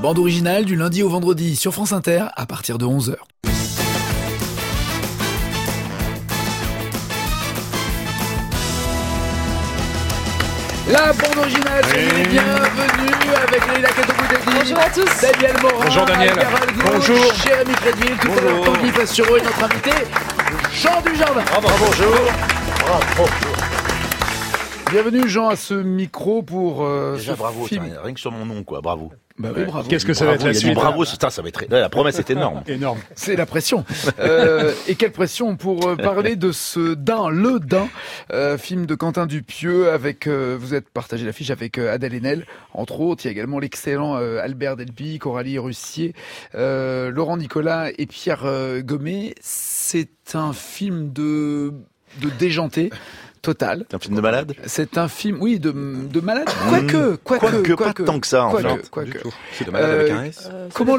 bande originale du lundi au vendredi sur France Inter à partir de 11h. La bande originale, soyez bienvenue avec Leïla Katokoudedi. Bonjour à tous. Daniel Morin. Bonjour Daniel. Bonjour. Jérémy Crédville. Tout à l'heure, Tanguy Fastureau et notre invité, Jean Dujardin. Bonjour. Bienvenue Jean à ce micro pour déjà ce bravo, film. tiens, rien que sur mon nom quoi, bravo. Bah oui, bravo. Qu'est-ce que ça va être la Il a dit suite? bravo, ça va être la promesse est énorme. Énorme. C'est la pression. Et quelle pression pour parler de ce Le Dain, film de Quentin Dupieux avec, vous êtes partagé l'affiche avec Adèle Haenel, entre autres. Il y a également l'excellent Albert Delpy, Coralie Russier, Laurent Nicolas et Pierre Gommet. C'est un film de déjanté. Total. C'est un film de malade. C'est un film, oui, de malade. Quoique, pas tant que ça en fait. Quoique. C'est de malade avec un S. Comment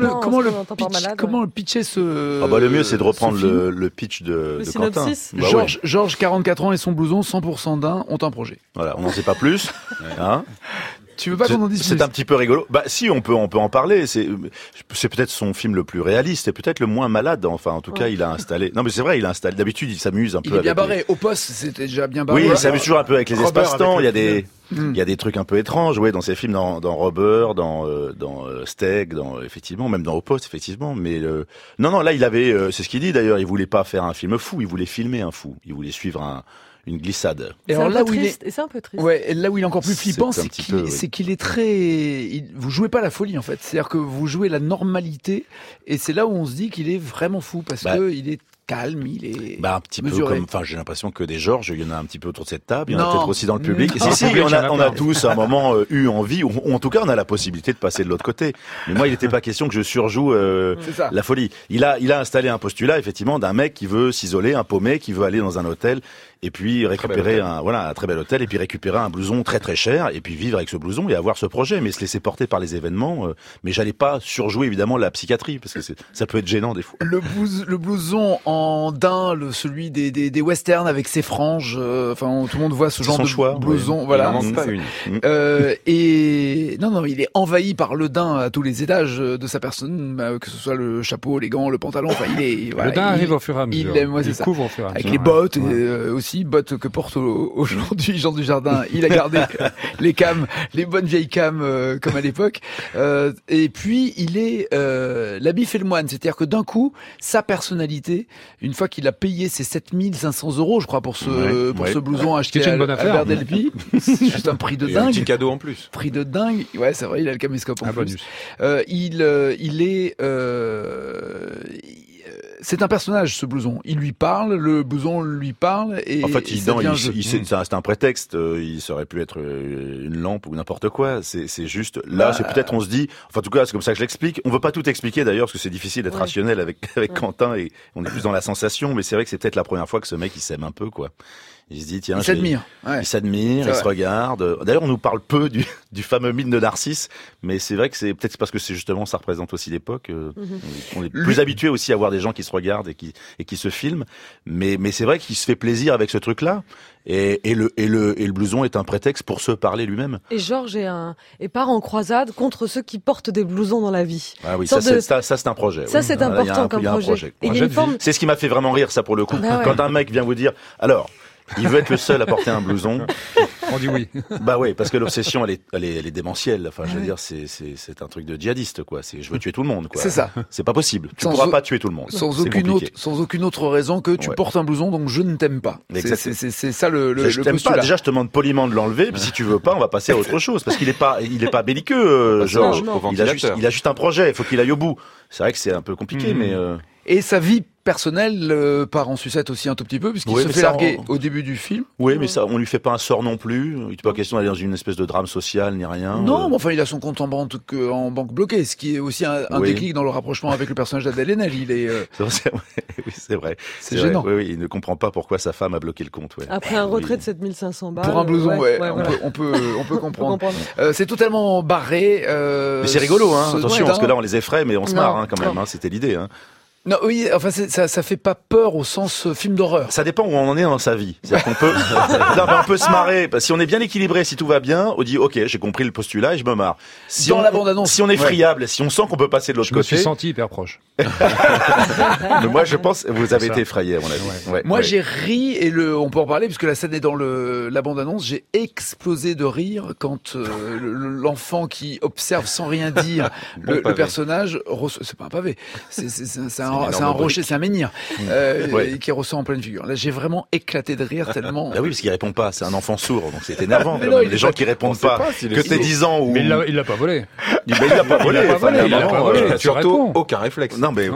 le pitcher ce Ah bah le mieux c'est de reprendre le pitch de Quentin. Bah Georges, 44 ans et son blouson 100% d'un ont un projet. Voilà, on n'en sait pas plus. Hein. Tu veux pas qu'on en dise plus? C'est un petit peu rigolo. Bah si, on peut en parler. C'est peut-être son film le plus réaliste et peut-être le moins malade. Enfin, en tout cas, il a installé. Non, mais c'est vrai, il a installé. D'habitude, il s'amuse un peu. Il est bien avec barré. Au poste, c'était déjà bien barré. Oui, il s'amuse toujours un peu avec les Robert espaces-temps. avec Il y a des trucs un peu étranges, dans ces films, dans Rubber, dans Steak, effectivement, même dans Au Poste, effectivement. Mais non, là, il avait, c'est ce qu'il dit d'ailleurs. Il voulait pas faire un film fou. Il voulait filmer un fou. Il voulait suivre une glissade. Et alors là où il est, et c'est un peu triste. Ouais, et là où il est encore plus flippant, c'est qu'il est très. Vous jouez pas la folie en fait. C'est-à-dire que vous jouez la normalité, et c'est là où on se dit qu'il est vraiment fou parce que il est calme, il est un petit mesuré. peu comme, enfin, j'ai l'impression que des Georges, il y en a un petit peu autour de cette table, il y en Non. a peut-être aussi dans le public. Non. Si, on a tous à un moment eu envie, ou en tout cas, on a la possibilité de passer de l'autre côté. Mais moi, il n'était pas question que je surjoue la folie. Il a installé un postulat, effectivement, d'un mec qui veut s'isoler, un paumé, qui veut aller dans un hôtel, et puis récupérer un très bel hôtel, et puis récupérer un blouson très très cher, et puis vivre avec ce blouson et avoir ce projet, mais se laisser porter par les événements. Mais j'allais pas surjouer évidemment la psychiatrie, parce que ça peut être gênant des fois. Le blouson en daim, celui des westerns avec ses franges, enfin tout le monde voit ce genre de blouson. Oui. Voilà. Il en manque pas une. Et non, il est envahi par le daim à tous les étages de sa personne, que ce soit le chapeau, les gants, le pantalon. Enfin, le daim arrive au fur et à mesure. Il couvre au fur et à mesure. Avec les bottes aussi, bottes que porte aujourd'hui Jean Dujardin. Il a gardé les cams, les bonnes vieilles cams comme à l'époque. Et puis il est l'habit fait le moine, c'est-à-dire que d'un coup, sa personnalité, une fois qu'il a payé ses 7500 €, je crois, pour ce blouson acheté à Albert Delpy, c'est juste un prix de dingue. Un petit cadeau en plus. Prix de dingue. Ouais, c'est vrai, il a le caméscope en plus. C'est un personnage, ce blouson. Il lui parle, le blouson lui parle, et en fait, c'est un prétexte. Il aurait pu être une lampe ou n'importe quoi. C'est juste là, c'est peut-être on se dit. Enfin, en tout cas, c'est comme ça que je l'explique. On veut pas tout expliquer d'ailleurs, parce que c'est difficile d'être rationnel avec Quentin, et on est plus dans la sensation. Mais c'est vrai que c'est peut-être la première fois que ce mec il s'aime un peu, quoi. Il se dit, tiens, il s'admire. Il s'admire, il se regarde. D'ailleurs, on nous parle peu du fameux mythe de Narcisse, mais c'est vrai que c'est peut-être parce que c'est justement, ça représente aussi l'époque. On est plus habitué aussi à voir des gens qui se regardent et qui se filment. Mais c'est vrai qu'il se fait plaisir avec ce truc-là. Et le blouson est un prétexte pour se parler lui-même. Et Georges part en croisade contre ceux qui portent des blousons dans la vie. Ah oui, ça c'est un projet. Ça c'est important comme projet. Et c'est ce qui m'a fait vraiment rire, ça, pour le coup. Quand un mec vient vous dire, alors, il veut être le seul à porter un blouson. On dit oui. Bah oui, parce que l'obsession, elle est démentielle. Enfin, je veux dire, c'est un truc de djihadiste, quoi. Je veux tuer tout le monde, quoi. C'est ça. C'est pas possible. Tu pourras pas tuer tout le monde. Sans aucune autre raison que tu portes un blouson, donc je ne t'aime pas. C'est ça le je t'aime pas. Déjà, je te demande poliment de l'enlever, puis si tu veux pas, on va passer à autre chose. Parce qu'il est pas belliqueux, Georges. Il a juste un projet. Il faut qu'il aille au bout. C'est vrai que c'est un peu compliqué, mais... Et sa vie personnelle part en sucette aussi un tout petit peu, puisqu'il se fait larguer au début du film. Oui, mais ça, on lui fait pas un sort non plus. Il n'est pas question d'aller dans une espèce de drame social ni rien. Non, mais enfin, il a son compte en banque bloqué, ce qui est aussi un déclic dans le rapprochement avec le personnage d'Adèle Haenel. Oui, c'est vrai. C'est gênant. Oui, il ne comprend pas pourquoi sa femme a bloqué le compte. Ouais. Après un retrait de 7500 balles. Pour un blouson, on peut comprendre. C'est totalement barré. Mais c'est rigolo, attention, parce que là, on les effraie, mais on se marre quand même. C'était l'idée. Non, oui, enfin, ça fait pas peur au sens film d'horreur. Ça dépend où on en est dans sa vie. C'est-à-dire qu'on peut, non, mais on peut se marrer. Si on est bien équilibré, si tout va bien, on dit, ok, j'ai compris le postulat et je me marre. Si dans la bande-annonce. Si on est friable, si on sent qu'on peut passer de l'autre côté. Je me suis senti hyper proche. Mais moi, je pense, vous avez été effrayé, à mon avis. Ouais, moi, j'ai ri et on peut en parler puisque la scène est dans la bande-annonce. J'ai explosé de rire quand l'enfant qui observe sans rien dire le personnage c'est pas un pavé. C'est un rocher, c'est un menhir qui ressort en pleine figure. Là, j'ai vraiment éclaté de rire tellement. Ah oui, parce qu'il répond pas. C'est un enfant sourd, donc c'est énervant. Les gens qui répondent pas. Que t'aies 10 ans ou. Mais il l'a pas volé. Mais il l'a pas volé. Il a pas volé. Surtout aucun réflexe. Non mais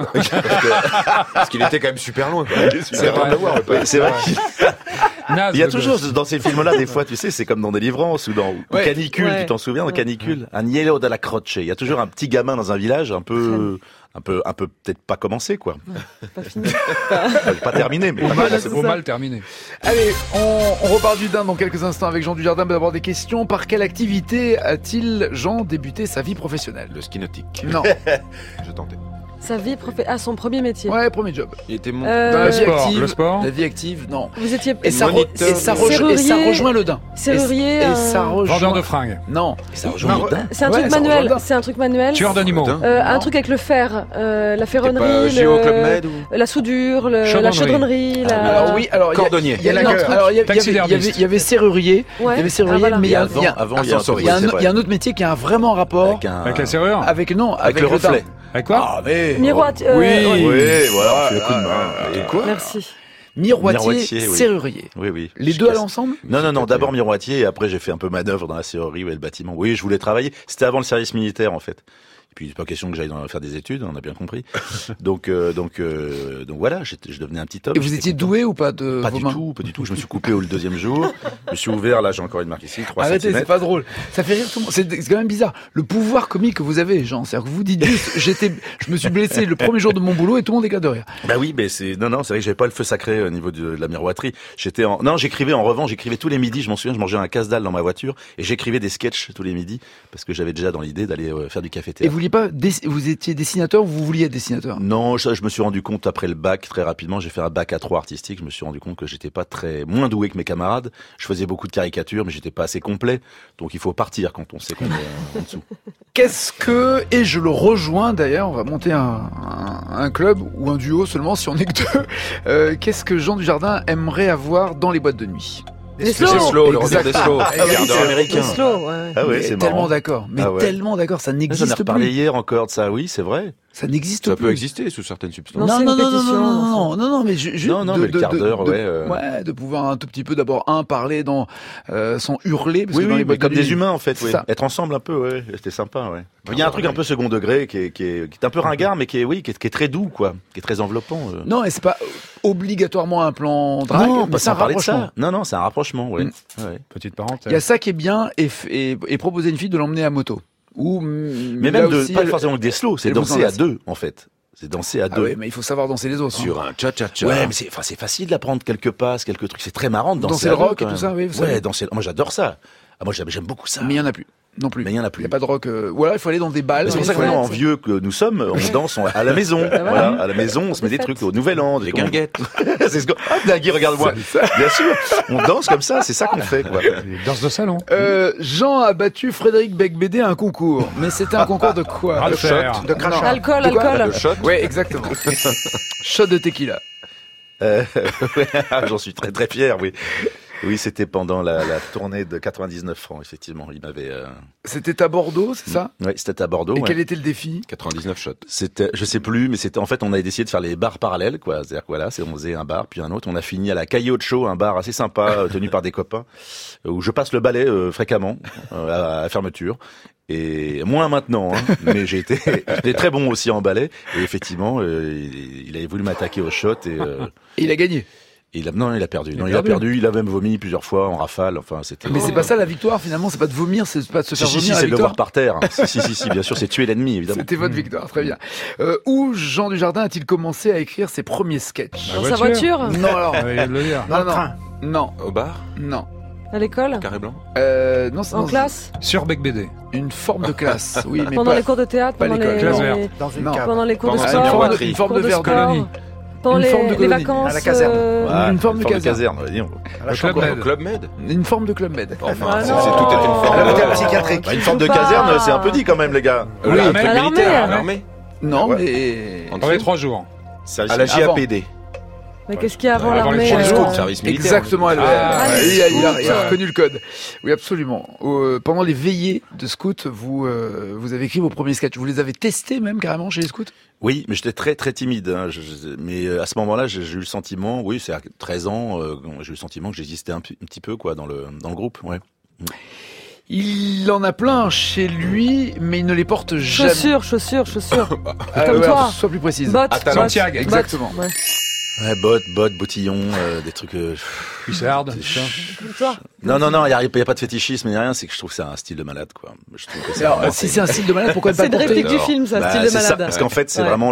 parce qu'il était quand même super loin. C'est vrai. Il y a toujours dans ces films-là, des fois, tu sais, c'est comme dans Délivrance ou dans Canicule. Tu t'en souviens dans Canicule? Agnello della Croce. Il y a toujours un petit gamin dans un village un peu peut-être pas commencé, quoi. Pas fini. Pas terminé, mais au mal terminé. Allez, on repart du Dain dans quelques instants avec Jean Dujardin. Mais d'abord des questions. Par quelle activité a-t-il, Jean, débuté sa vie professionnelle? Le ski nautique. Non. Je tentais. Sa vie son premier métier. Ouais, premier job. Il était Dans la vie active. Le sport. La vie active, non. Vous étiez Et ça rejoint le Dain. Serrurier. Et ça rejoint. Vendeur de fringues. Non. ça rejoint le Dain. C'est un truc manuel. C'est un truc manuel. Tueur d'animaux. Un truc avec le fer, la ferronnerie, Géo Club Med ou la soudure, la chaudronnerie. Alors il y avait serrurier. Il y avait serrurier, mais il y a un autre métier qui a vraiment rapport avec la serrure. Avec le reflet. Avec quoi? Ah mais miroitier. Oui, voilà, le coup de main. Et quoi? Merci. Miroitier, oui. Serrurier. Oui. Les deux allent ensemble? Non, d'abord miroitier et après j'ai fait un peu manœuvre dans la serrurerie et le bâtiment. Oui, je voulais travailler. C'était avant le service militaire en fait. Puis c'est pas question que j'aille faire des études, on a bien compris. Donc voilà, je devenais un petit homme. Et vous étiez doué ou pas de Pas vos du mains? tout, pas du tout. Je me suis coupé le deuxième jour. Je me suis ouvert, là j'ai encore une marque ici, 3 Arrêtez, cm. c'est pas drôle. Ça fait rire tout le monde. C'est quand même bizarre. Le pouvoir comique que vous avez, Jean, c'est-à-dire que vous dites juste, je me suis blessé le premier jour de mon boulot et tout le monde éclate de rire. Bah oui, mais c'est vrai que j'avais pas le feu sacré au niveau de la miroiterie. J'écrivais tous les midis, je m'en souviens, je mangeais un casse-dalle dans ma voiture et j'écrivais des sketchs tous les midis parce que j'avais déjà dans l'idée d'aller faire du café-théâtre. Et vous vouliez pas vous étiez dessinateur ou vous vouliez être dessinateur? Non, ça, je me suis rendu compte après le bac, très rapidement, j'ai fait un bac à 3 artistique, je me suis rendu compte que j'étais pas moins doué que mes camarades. Je faisais beaucoup de caricatures, mais j'étais pas assez complet. Donc il faut partir quand on sait qu'on est en dessous. Et je le rejoins d'ailleurs, on va monter un club ou un duo seulement si on est que deux. Qu'est-ce que Jean Dujardin aimerait avoir dans les boîtes de nuit? Des slow, le revers des slow. Gardeur américain. Ah ouais, c'est marrant. Tellement d'accord. Mais tellement d'accord, ça n'existe plus. J'en ai reparlé hier encore de ça, oui, c'est vrai. Ça n'existe plus. Ça peut exister sous certaines substances. Non, mais juste mais le quart d'heure, de pouvoir un tout petit peu d'abord parler sans hurler, parce que dans les boîtes comme de nuit, des humains en fait, oui. Être ensemble un peu, ouais, c'était sympa, ouais. Il y a un truc un peu second degré qui est un peu ringard, mais qui est très doux, quoi, qui est très enveloppant. Non, et c'est pas obligatoirement un plan drague, mais c'est un rapprochement. Non, c'est un rapprochement, ouais. Ouais. Petite parenthèse. Il y a ça qui est bien et proposer à une fille de l'emmener à moto. Mais même pas forcément que des slow, c'est danser à deux en fait. C'est danser à deux. Oui, mais il faut savoir danser les autres. Sur un cha-cha-cha. Ouais, mais c'est facile d'apprendre quelques passes, quelques trucs. C'est très marrant de danser le rock et tout ça, oui. Ouais, moi j'adore ça. Moi j'aime beaucoup ça. Mais il y en a plus. Non plus. Mais il y en a plus. Il y a pas de rock. Voilà, il faut aller dans des balles. C'est pour ça que en vieux que nous sommes, on danse à la maison. Voilà, à la maison, on se met des trucs au Nouvel An, des guinguettes. C'est ce que Nagui, regarde-moi. Bien sûr, on danse comme ça, c'est ça qu'on fait, quoi. Danse de salon. Jean a battu Frédéric Becbédé à un concours, mais c'était un concours de quoi? De shot. De crachat. Alcool. De shot. Ouais, exactement. Shot de tequila. J'en suis très très fier, oui. Oui, c'était pendant la tournée de 99 francs, effectivement. Il m'avait. C'était à Bordeaux, c'est ça? Oui, c'était à Bordeaux. Et quel était le défi? 99 shots. C'était, je sais plus, mais c'était en fait, on avait décidé de faire les bars parallèles, quoi. C'est-à-dire que voilà, on faisait un bar puis un autre. On a fini à la Caillot de Show, un bar assez sympa tenu par des copains, où je passe le balai fréquemment à la fermeture. Et moins maintenant, hein, mais j'étais très bon aussi en ballet. Et effectivement, il avait voulu m'attaquer au shot et il a gagné. Il a perdu. Il a perdu. Il a même vomi plusieurs fois en rafale. Enfin, c'était. Mais c'est pas ça la victoire finalement. C'est pas de vomir, c'est pas de se faire vomir. C'est de le voir par terre. si, bien sûr, c'est tuer l'ennemi, évidemment. C'était votre victoire, très bien. Où Jean Dujardin a-t-il commencé à écrire ses premiers sketchs? Dans sa voiture? Non, alors. Le dire. Non. Au bar? Non. À l'école? Carré blanc. Non, c'est En dans classe? Sur Bec BD. une forme de classe. Oui, mais Pendant pas les cours de théâtre? pas Pendant l'école. les... Classe verte. Dans une Non. cave. Pendant les cours de Pendant sport? une forme de- une forme cours de verre sport, colonie. Pendant Une forme de les colonie. vacances? À la caserne. Ouais, une forme de caserne, dis donc. À la Au chambre. Club Au Med. Club Med. Une forme de Club Med. Enfin, Ah c'est non. tout est une À forme. l'hôpital psychiatrique. Bah, une forme de Pas. caserne, c'est un peu dit quand même, les gars. Oui, Un truc à l'armée. militaire, à l'armée. Non, Ouais. mais En Pendant les dessous. 3 jours. Service À la Avant. JAPD. Mais qu'est-ce qu'il y a avant Avant les l'armée? premiers jours, Service militaire. exactement. Elle, Ah, ouais, les il a scouts. reconnu le code. Oui, absolument. Pendant les veillées de scouts, vous avez écrit vos premiers sketchs. Vous les avez testés même carrément chez les scouts? Oui, mais j'étais très très timide. Hein. Mais à ce moment-là, j'ai eu le sentiment, oui, c'est à 13 ans, j'ai eu le sentiment que j'existais un petit peu quoi dans le groupe. Ouais. Il en a plein chez lui, mais il ne les porte jamais. Chaussures. Ah, Comme ouais, toi. Sois plus précise. Bottes. Santiago, bottes, exactement. ouais. Ouais, bottes, bottillons, des trucs. Cuissarde. Comme toi. Non, il y a pas de fétichisme ni rien. C'est que je trouve que c'est un style de malade, quoi. Je trouve que c'est Alors, vraiment- si c'est un style de malade, pourquoi ne pas C'est le de porter? réplique du film, ça, Bah, style de c'est ça, malade. parce qu'en fait, c'est Ouais. vraiment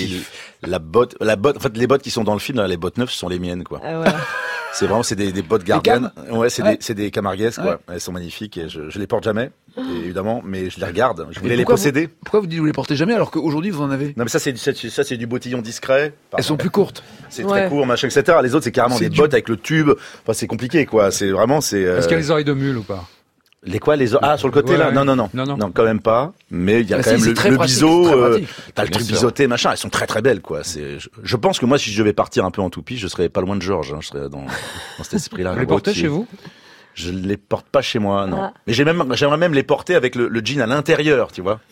la botte. En fait, les bottes qui sont dans le film, là, les bottes neuves, ce sont les miennes, quoi. Ah, voilà. C'est vraiment, c'est des bottes gardiennes. Ouais, Ouais. c'est des Camargues, quoi. Ouais. Elles sont magnifiques et je les porte jamais, évidemment, mais je les regarde. Je voulais Et les pourquoi posséder. Pourquoi vous dites que vous les portez jamais alors qu'aujourd'hui vous en avez? Non, mais ça, c'est du bottillon discret. Elles sont plus courtes. C'est Ouais. très court, machin, etc. Les autres, c'est carrément C'est des du- bottes avec le tube. Enfin, c'est compliqué, quoi. C'est vraiment, Est-ce qu'il y a les oreilles de mule ou pas? les quoi, sur le côté, Ouais, là? ouais. Non, Non. quand même pas. Mais il y a Ah quand si, même c'est très le pratique, biseau, c'est très pratique. t'as le truc Bien sûr. biseauté, machin. Elles sont très très belles, quoi. Je pense que moi, si je devais partir un peu en toupie, je serais pas loin de Georges, hein. Je serais dans cet esprit-là. Vous les portez Gautier. chez vous? Je les porte pas chez moi, non. Ah. Mais j'aimerais même les porter avec le jean à l'intérieur, tu vois.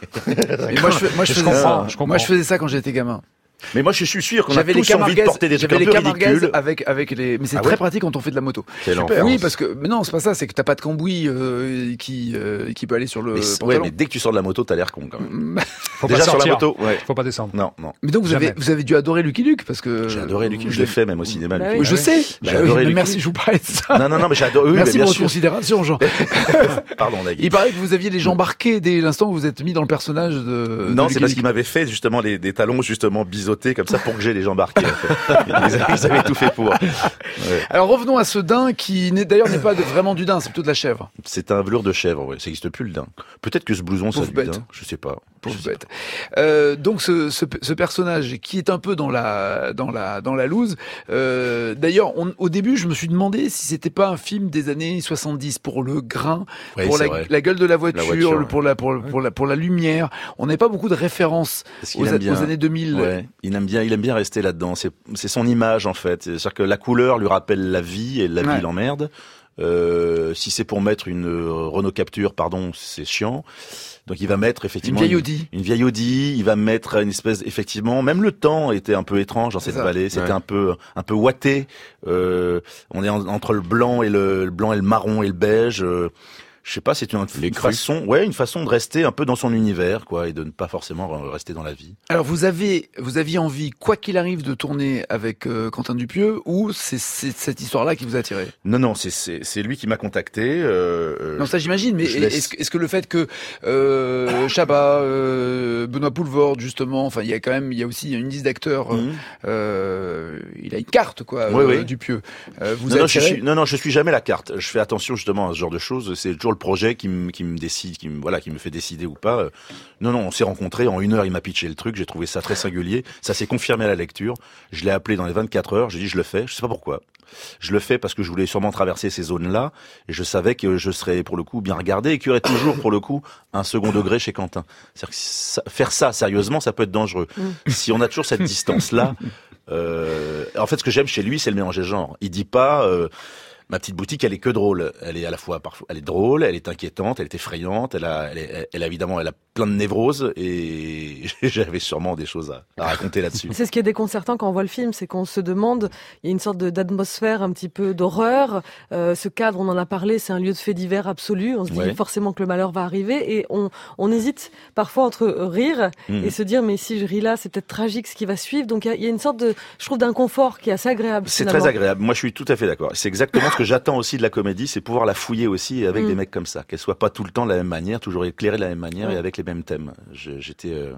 Et moi, je faisais comprends, ça. je comprends. Moi, je faisais ça quand j'étais gamin. Mais moi, je suis sûr qu'on a J'avais les tous envie de Camarguaises, porter des trucs j'avais un les peu Camarguaises ridicules. avec les, mais c'est Ah très ouais pratique quand on fait de la moto. Quel Super. enfer. Oui, parce que, mais non, c'est pas ça, c'est que t'as pas de cambouis, qui peut aller sur le Ouais, pantalon. mais dès que tu sors de la moto, t'as l'air con, quand même. Faut Déjà pas sur la sortir. moto, ouais. Faut pas descendre. Non. Mais donc Jamais. vous avez dû adorer Lucky Luke parce que J'ai adoré Lucky Luke. Je l'ai fait même au cinéma. Bah Lucky Oui, oui. Luke. je sais. J'ai Bah oui, adoré mais Lucky merci, Luke. je vous parlais de ça. Non, mais j'adore. Oui, Merci mais pour bien votre sûr. considération, Jean. Pardon, Nagui. Il paraît que vous aviez les jambes arquées dès l'instant où vous êtes mis dans le personnage de. Non, de c'est Lucky parce Luke. qu'il m'avait fait justement des talons justement biseautés comme ça pour que j'ai les jambes arquées. En fait. Ils avaient tout fait pour. Ouais. Alors revenons à ce daim qui d'ailleurs n'est pas vraiment du daim, c'est plutôt de la chèvre. C'est un velours de chèvre, ouais. Ça n'existe plus le daim. Peut-être que ce blouson, ça Pauvre du bête. daim. Je sais pas. Pauvre Je sais bête. Donc ce personnage qui est un peu dans la loose. D'ailleurs, au début, je me suis demandé si c'était pas un film des années 70 pour le grain, Oui, pour c'est vrai. la gueule de la voiture, voiture, pour la lumière. On n'avait pas beaucoup de références Parce aux, qu'il aime bien. aux années 2000. Ouais, il aime bien rester là-dedans. C'est son image en fait. C'est-à-dire que la couleur lui rappelle la vie et la Ouais. vie l'emmerde. Si c'est pour mettre une Renault Capture, pardon, c'est chiant. Donc il va mettre Une effectivement vieille Audi. une vieille Audi. Il va mettre une espèce, effectivement, même le temps était un peu étrange dans C'est cette ça. vallée. C'était Ouais. un peu ouaté. On est entre le blanc et le marron et le beige. Je sais pas, c'est une Les crus. façon de rester un peu dans son univers, quoi, et de ne pas forcément rester dans la vie. Alors vous aviez envie, quoi qu'il arrive, de tourner avec Quentin Dupieux, ou c'est cette histoire-là qui vous a attiré? Non, c'est lui qui m'a contacté. Non, ça j'imagine, mais je laisse- est-ce que le fait que Chabat, Benoît Poulvord, justement, enfin il y a aussi une liste d'acteurs, Mhm. il a une carte quoi, Oui. Dupieux. Vous Non, attirez je suis jamais la carte. Je fais attention justement à ce genre de choses. C'est toujours le projet qui me décide, qui me fait décider ou pas. Non, on s'est rencontrés en 1 heure. Il m'a pitché le truc. J'ai trouvé ça très singulier. Ça s'est confirmé à la lecture. Je l'ai appelé dans les 24 heures. J'ai dit je le fais. Je sais pas pourquoi. Je le fais parce que je voulais sûrement traverser ces zones-là et je savais que je serais pour le coup bien regardé et qu'il y aurait toujours pour le coup un second degré chez Quentin. C'est-à-dire que faire ça sérieusement, ça peut être dangereux. Si on a toujours cette distance-là, en fait, ce que j'aime chez lui, c'est le mélange des genres. Il dit pas ma petite boutique, elle est que drôle. Elle est à la fois parfois, elle est drôle, elle est inquiétante, elle est effrayante, elle a évidemment, elle a plein de névroses et j'avais sûrement des choses à raconter là-dessus. C'est ce qui est déconcertant quand on voit le film, c'est qu'on se demande, il y a une sorte d'atmosphère un petit peu d'horreur. Ce cadre, on en a parlé, c'est un lieu de fait divers absolu. On se dit Ouais. forcément que le malheur va arriver et on hésite parfois entre rire et se dire mais si je ris là, c'est peut-être tragique ce qui va suivre. Donc il y a une sorte de, je trouve, d'inconfort qui est assez agréable. C'est finalement. très agréable. Moi, je suis tout à fait d'accord. C'est exactement ce que j'attends aussi de la comédie, c'est pouvoir la fouiller aussi avec des mecs comme ça, qu'elle soit pas tout le temps de la même manière, toujours éclairée de la même manière et avec les mêmes thèmes. J'étais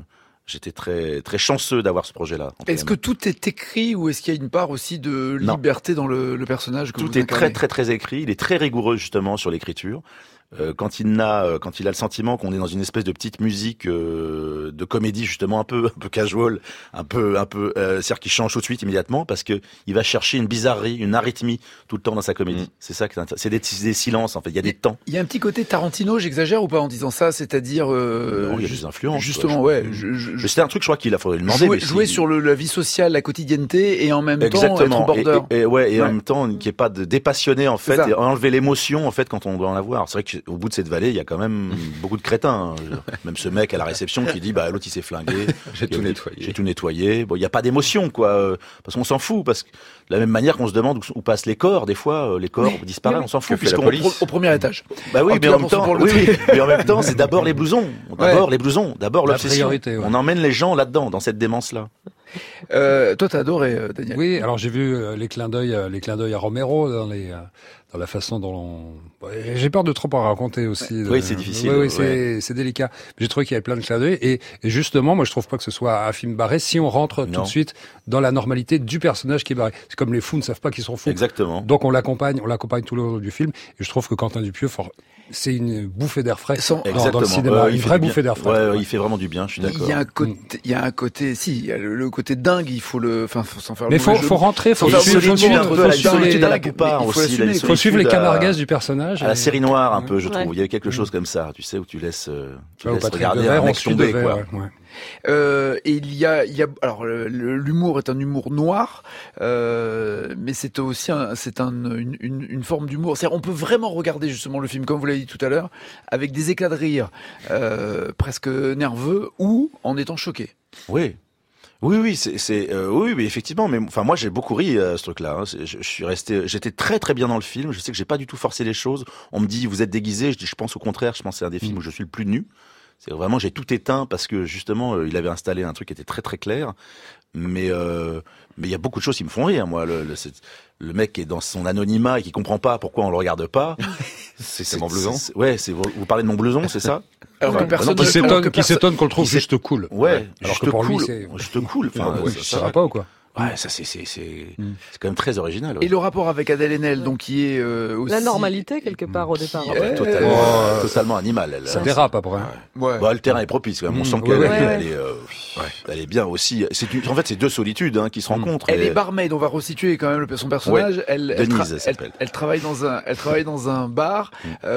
J'étais très très chanceux d'avoir ce projet-là. Est-ce que tout est écrit ou est-ce qu'il y a une part aussi de liberté dans le personnage que tout est très très très écrit. Il est très rigoureux justement sur l'écriture. Quand il a le sentiment qu'on est dans une espèce de petite musique de comédie justement un peu casual, c'est-à-dire qu'il change tout de suite immédiatement parce que il va chercher une bizarrerie, une arythmie tout le temps dans sa comédie. C'est ça qui est intéressant. C'est des silences en fait. Il y a des temps. Il y a un petit côté Tarantino, j'exagère ou pas en disant ça, c'est-à-dire non, il y a des influences. Justement, c'était un truc, je crois qu'il faudrait lui demander. Jouer sur la vie sociale, la quotidienneté et en même temps être border. Et en même temps qu'il n'y ait pas de dépassionné en fait, et enlever l'émotion en fait quand on doit en avoir. C'est vrai que au bout de cette vallée, il y a quand même beaucoup de crétins. Même ce mec à la réception qui dit l'autre il s'est flingué, j'ai tout nettoyé. Bon, il y a pas d'émotion quoi, parce qu'on s'en fout, parce que de la même manière qu'on se demande où passent les corps, des fois les corps disparaissent, on s'en fout puisqu'on au premier étage. Bah oui, mais en même temps, c'est d'abord les blousons, d'abord l'obsession. On emmène les gens là-dedans, dans cette démence-là. Toi, t'as adoré, Daniel. Oui, alors j'ai vu les clins d'œil à Romero dans la façon dont j'ai peur de trop en raconter aussi. Oui, c'est difficile. Oui, c'est délicat. J'ai trouvé qu'il y avait plein de clins d'œil et justement, moi, je trouve pas que ce soit un film barré si on rentre tout de suite dans la normalité du personnage qui est barré. C'est comme les fous ne savent pas qu'ils sont fous. Exactement. Donc on l'accompagne tout le long du film. Et je trouve que Quentin Dupieux, c'est une bouffée d'air frais dans le cinéma, une vraie bouffée d'air frais. Ouais, il fait vraiment du bien, je suis d'accord. Il y a un côté, le côté dingue, il faut sans faire le mais faut rentrer, faut suivre les canarguesses du personnage. À la série noire, un peu, je trouve. Il y avait quelque chose comme ça, tu sais, où tu laisses regarder un mec tomber, quoi. Et il y a alors l'humour est un humour noir, mais c'est aussi une forme d'humour. C'est-à-dire, on peut vraiment regarder justement le film, comme vous l'avez dit tout à l'heure, avec des éclats de rire presque nerveux ou en étant choqué. Oui. Oui, oui, mais effectivement, mais enfin moi j'ai beaucoup ri à ce truc-là. J'étais très très bien dans le film. Je sais que j'ai pas du tout forcé les choses. On me dit vous êtes déguisé, je dis je pense au contraire, je pense que c'est un des films où je suis le plus nu. C'est vraiment j'ai tout éteint parce que justement il avait installé un truc qui était très très clair. Mais il y a beaucoup de choses qui me font rire. Moi, le mec qui est dans son anonymat et qui comprend pas pourquoi on le regarde pas. C'est mon blouson. Ouais, vous parlez de mon blouson, c'est ça? Alors que personne qui s'étonne qu'on le trouve juste cool. Ouais, alors que pour lui c'est juste cool. Enfin, ça va pas ou quoi? Ouais, ça c'est quand même très original. Ouais. Et le rapport avec Adèle Haenel, donc qui est aussi la normalité quelque part au départ. Totalement animal. Elle, ça dérape après. Ouais. Bah, le terrain est propice quand même. On sent qu'elle est bien aussi. En fait, c'est deux solitudes qui se rencontrent. Elle est barmaid. On va resituer quand même son personnage. Denise, elle travaille dans un bar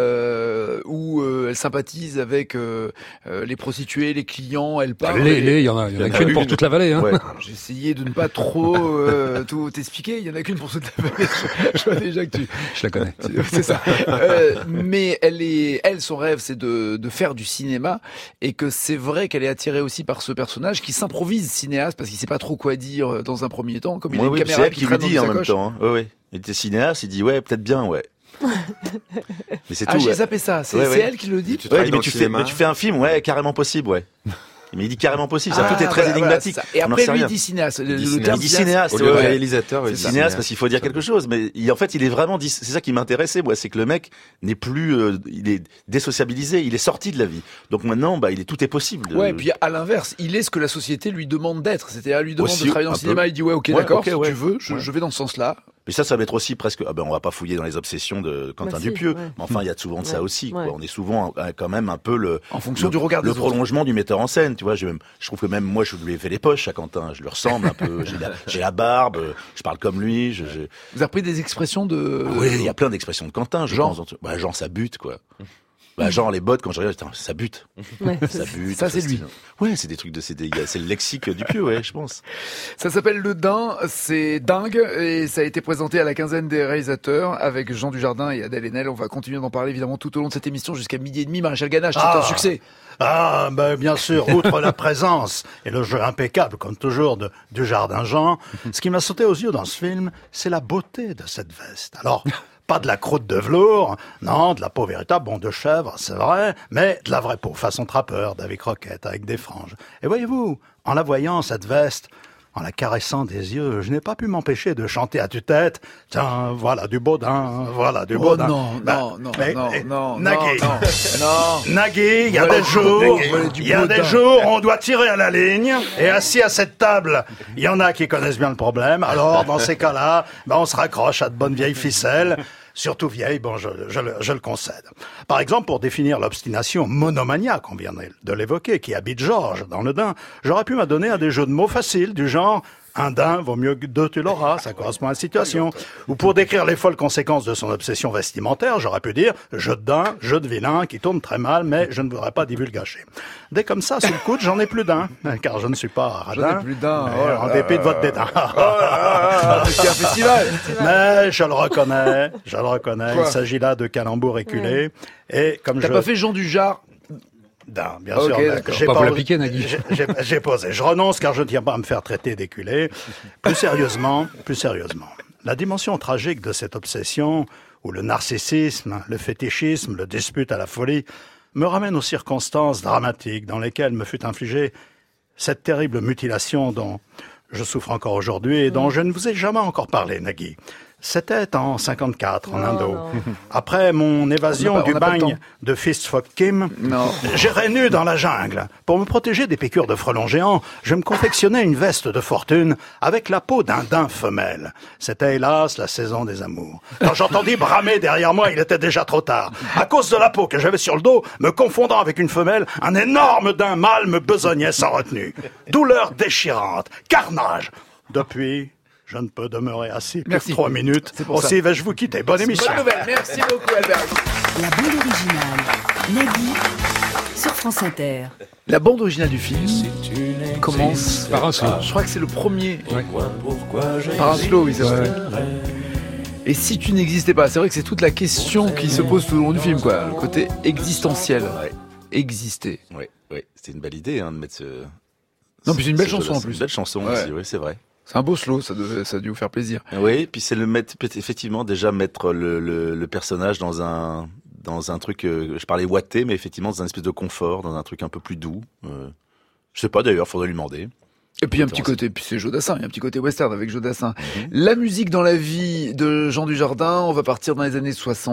où elle sympathise avec les prostituées, les clients. Elle parle. Il y en a qu'une pour toute la vallée. Ouais. J'ai essayé de ne pas trop tout t'expliquer. Il y en a qu'une pour toute la vallée. Je vois déjà que je la connais. C'est ça. Mais son rêve, c'est de faire du cinéma, et que c'est vrai qu'elle est attirée aussi par ce personnage qui s'improvise cinéaste parce qu'il sait pas trop quoi dire dans un premier temps, comme il a une caméra c'est elle qui lui dit en même temps. Oui. Il était cinéaste, il dit peut-être bien, ouais. Mais c'est tout. J'ai zappé ça. C'est elle qui le dit. Mais tu fais un film, carrément possible, ouais. Mais il dit carrément possible, ça tout est très énigmatique. Et après lui il dit cinéaste. Il dit cinéaste, le réalisateur. C'est cinéaste parce qu'il faut dire quelque chose. Mais en fait, il est vraiment c'est ça qui m'intéressait, moi, c'est que le mec n'est plus, il est désociabilisé, il est sorti de la vie. Donc maintenant, tout est possible. Ouais, et puis à l'inverse, il est ce que la société lui demande d'être. C'est-à-dire, elle lui demande de travailler dans le cinéma, il dit ok, d'accord, si tu veux, je vais dans ce sens-là. Mais ça va être aussi presque. On va pas fouiller dans les obsessions de Quentin Dupieux, mais enfin, il y a souvent de ça aussi. Quoi. On est souvent quand même un peu en fonction du regard le prolongement du metteur en scène. Tu vois, je trouve que même moi, je lui ai fait les poches à Quentin. Je lui ressemble un peu. J'ai la barbe. Je parle comme lui. Vous avez repris des expressions de. Oui, il y a plein d'expressions de Quentin. Genre ça bute quoi. Genre les bottes, quand je regarde, ça bute. Ouais. Ça bute. Ça, c'est lui. Ouais, c'est des trucs c'est le lexique du pieu, je pense. Ça s'appelle Le Dain, c'est dingue, et ça a été présenté à la quinzaine des réalisateurs avec Jean Dujardin et Adèle Haenel. On va continuer d'en parler évidemment tout au long de cette émission jusqu'à 12h30. Maréchal Ganache, c'est un succès. Bien sûr, outre la présence et le jeu impeccable, comme toujours, de Dujardin Jean, ce qui m'a sauté aux yeux dans ce film, c'est la beauté de cette veste. Alors, pas de la croûte de velours, non, de la peau véritable, de chèvre, c'est vrai, mais de la vraie peau, façon trappeur, d'avec roquette, avec des franges. Et voyez-vous, en la voyant, cette veste, En la caressant des yeux, je n'ai pas pu m'empêcher de chanter à tue-tête. Tiens, voilà du Baudin, voilà du Baudin. Non, Nagui, non. Nagui, il y a des jours, on doit tirer à la ligne, et assis à cette table, il y en a qui connaissent bien le problème. Alors, dans ces cas-là, on se raccroche à de bonnes vieilles ficelles. Surtout vieille, je le concède. Par exemple, pour définir l'obstination monomaniaque, on vient de l'évoquer, qui habite Georges dans le Dain, j'aurais pu m'adonner à des jeux de mots faciles du genre un daim vaut mieux que deux, tu l'auras, ça correspond à la situation. Ou pour décrire les folles conséquences de son obsession vestimentaire, j'aurais pu dire jeu de daim, jeu de vilain, qui tourne très mal, mais je ne voudrais pas divulgacher. Dès comme ça, sous le coude, j'en ai plus d'un, car je ne suis pas radin. J'en ai plus d'un. En dépit de votre dédain. C'est un festival. Mais je le reconnais. Quoi? Il s'agit là de calembours éculés. Et comme T'as pas fait Jean Dujardin? Non, bien sûr. J'ai pas l'appliquer, Nagui. J'ai posé. Je renonce car je ne tiens pas à me faire traiter d'éculé. Plus sérieusement, la dimension tragique de cette obsession, où le narcissisme, le fétichisme, le dispute à la folie, me ramène aux circonstances dramatiques dans lesquelles me fut infligée cette terrible mutilation dont je souffre encore aujourd'hui et dont je ne vous ai jamais encore parlé, Nagui. C'était en 54, en Indo. Après mon évasion du bagne de Fistfuck Kim, j'irai nu dans la jungle. Pour me protéger des piqûres de frelons géants, je me confectionnais une veste de fortune avec la peau d'un daim femelle. C'était hélas la saison des amours. Quand j'entendis bramer derrière moi, il était déjà trop tard. À cause de la peau que j'avais sur le dos, me confondant avec une femelle, un énorme daim mâle me besognait sans retenue. Douleur déchirante, carnage. Depuis, je ne peux demeurer assis plus que 3 minutes. Aussi vais-je vous quitter. Bonne émission. Bonne nouvelle. Merci beaucoup, Albert. La bande originale, Nagui, sur France Inter. La bande originale du film commence par un slow. Je crois que c'est le premier. Par un slow, oui, c'est vrai. Et si tu n'existais pas, c'est vrai que c'est toute la question qui se pose tout le long du film, quoi. Le côté existentiel. Exister. Oui. C'était une belle idée, de mettre ce... Non, puis c'est une belle chanson en plus. C'est une belle chanson aussi, oui, c'est vrai. C'est un beau slow, ça a dû vous faire plaisir. Oui, puis c'est effectivement déjà mettre le personnage dans un truc, je parlais ouaté, mais effectivement dans un espèce de confort, dans un truc un peu plus doux. Je sais pas d'ailleurs, faudrait lui demander. Et puis il y a un petit côté, puis c'est Jodassin, il y a un petit côté western avec Jodassin. La musique dans la vie de Jean Dujardin, on va partir dans les années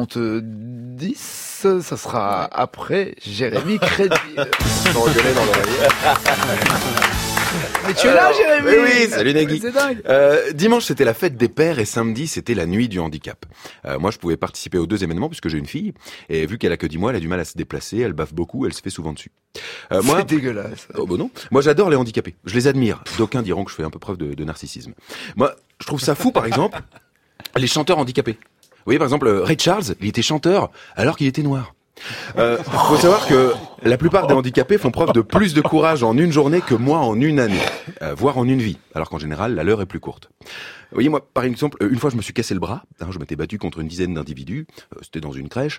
70, ça sera après Jérémy Crédit. Engueulé dans l'oreille. Mais tu es là, Jérémy! Oui, salut Nagui. C'est dingue. Dimanche, c'était la fête des pères et samedi, c'était la nuit du handicap. Moi, je pouvais participer aux 2 événements puisque j'ai une fille. Et vu qu'elle a que 10 mois, elle a du mal à se déplacer, elle baffe beaucoup, elle se fait souvent dessus. Moi, c'est dégueulasse. Oh, bon non. Moi, j'adore les handicapés. Je les admire. D'aucuns diront que je fais un peu preuve de narcissisme. Moi, je trouve ça fou, par exemple, les chanteurs handicapés. Vous voyez, par exemple, Ray Charles, il était chanteur alors qu'il était noir. Faut savoir que la plupart des handicapés font preuve de plus de courage en une journée que moi en une année, voire en une vie, alors qu'en général, la leur est plus courte. Vous voyez, moi, par exemple, une fois, je me suis cassé le bras. Je m'étais battu contre une dizaine d'individus. C'était dans une crèche.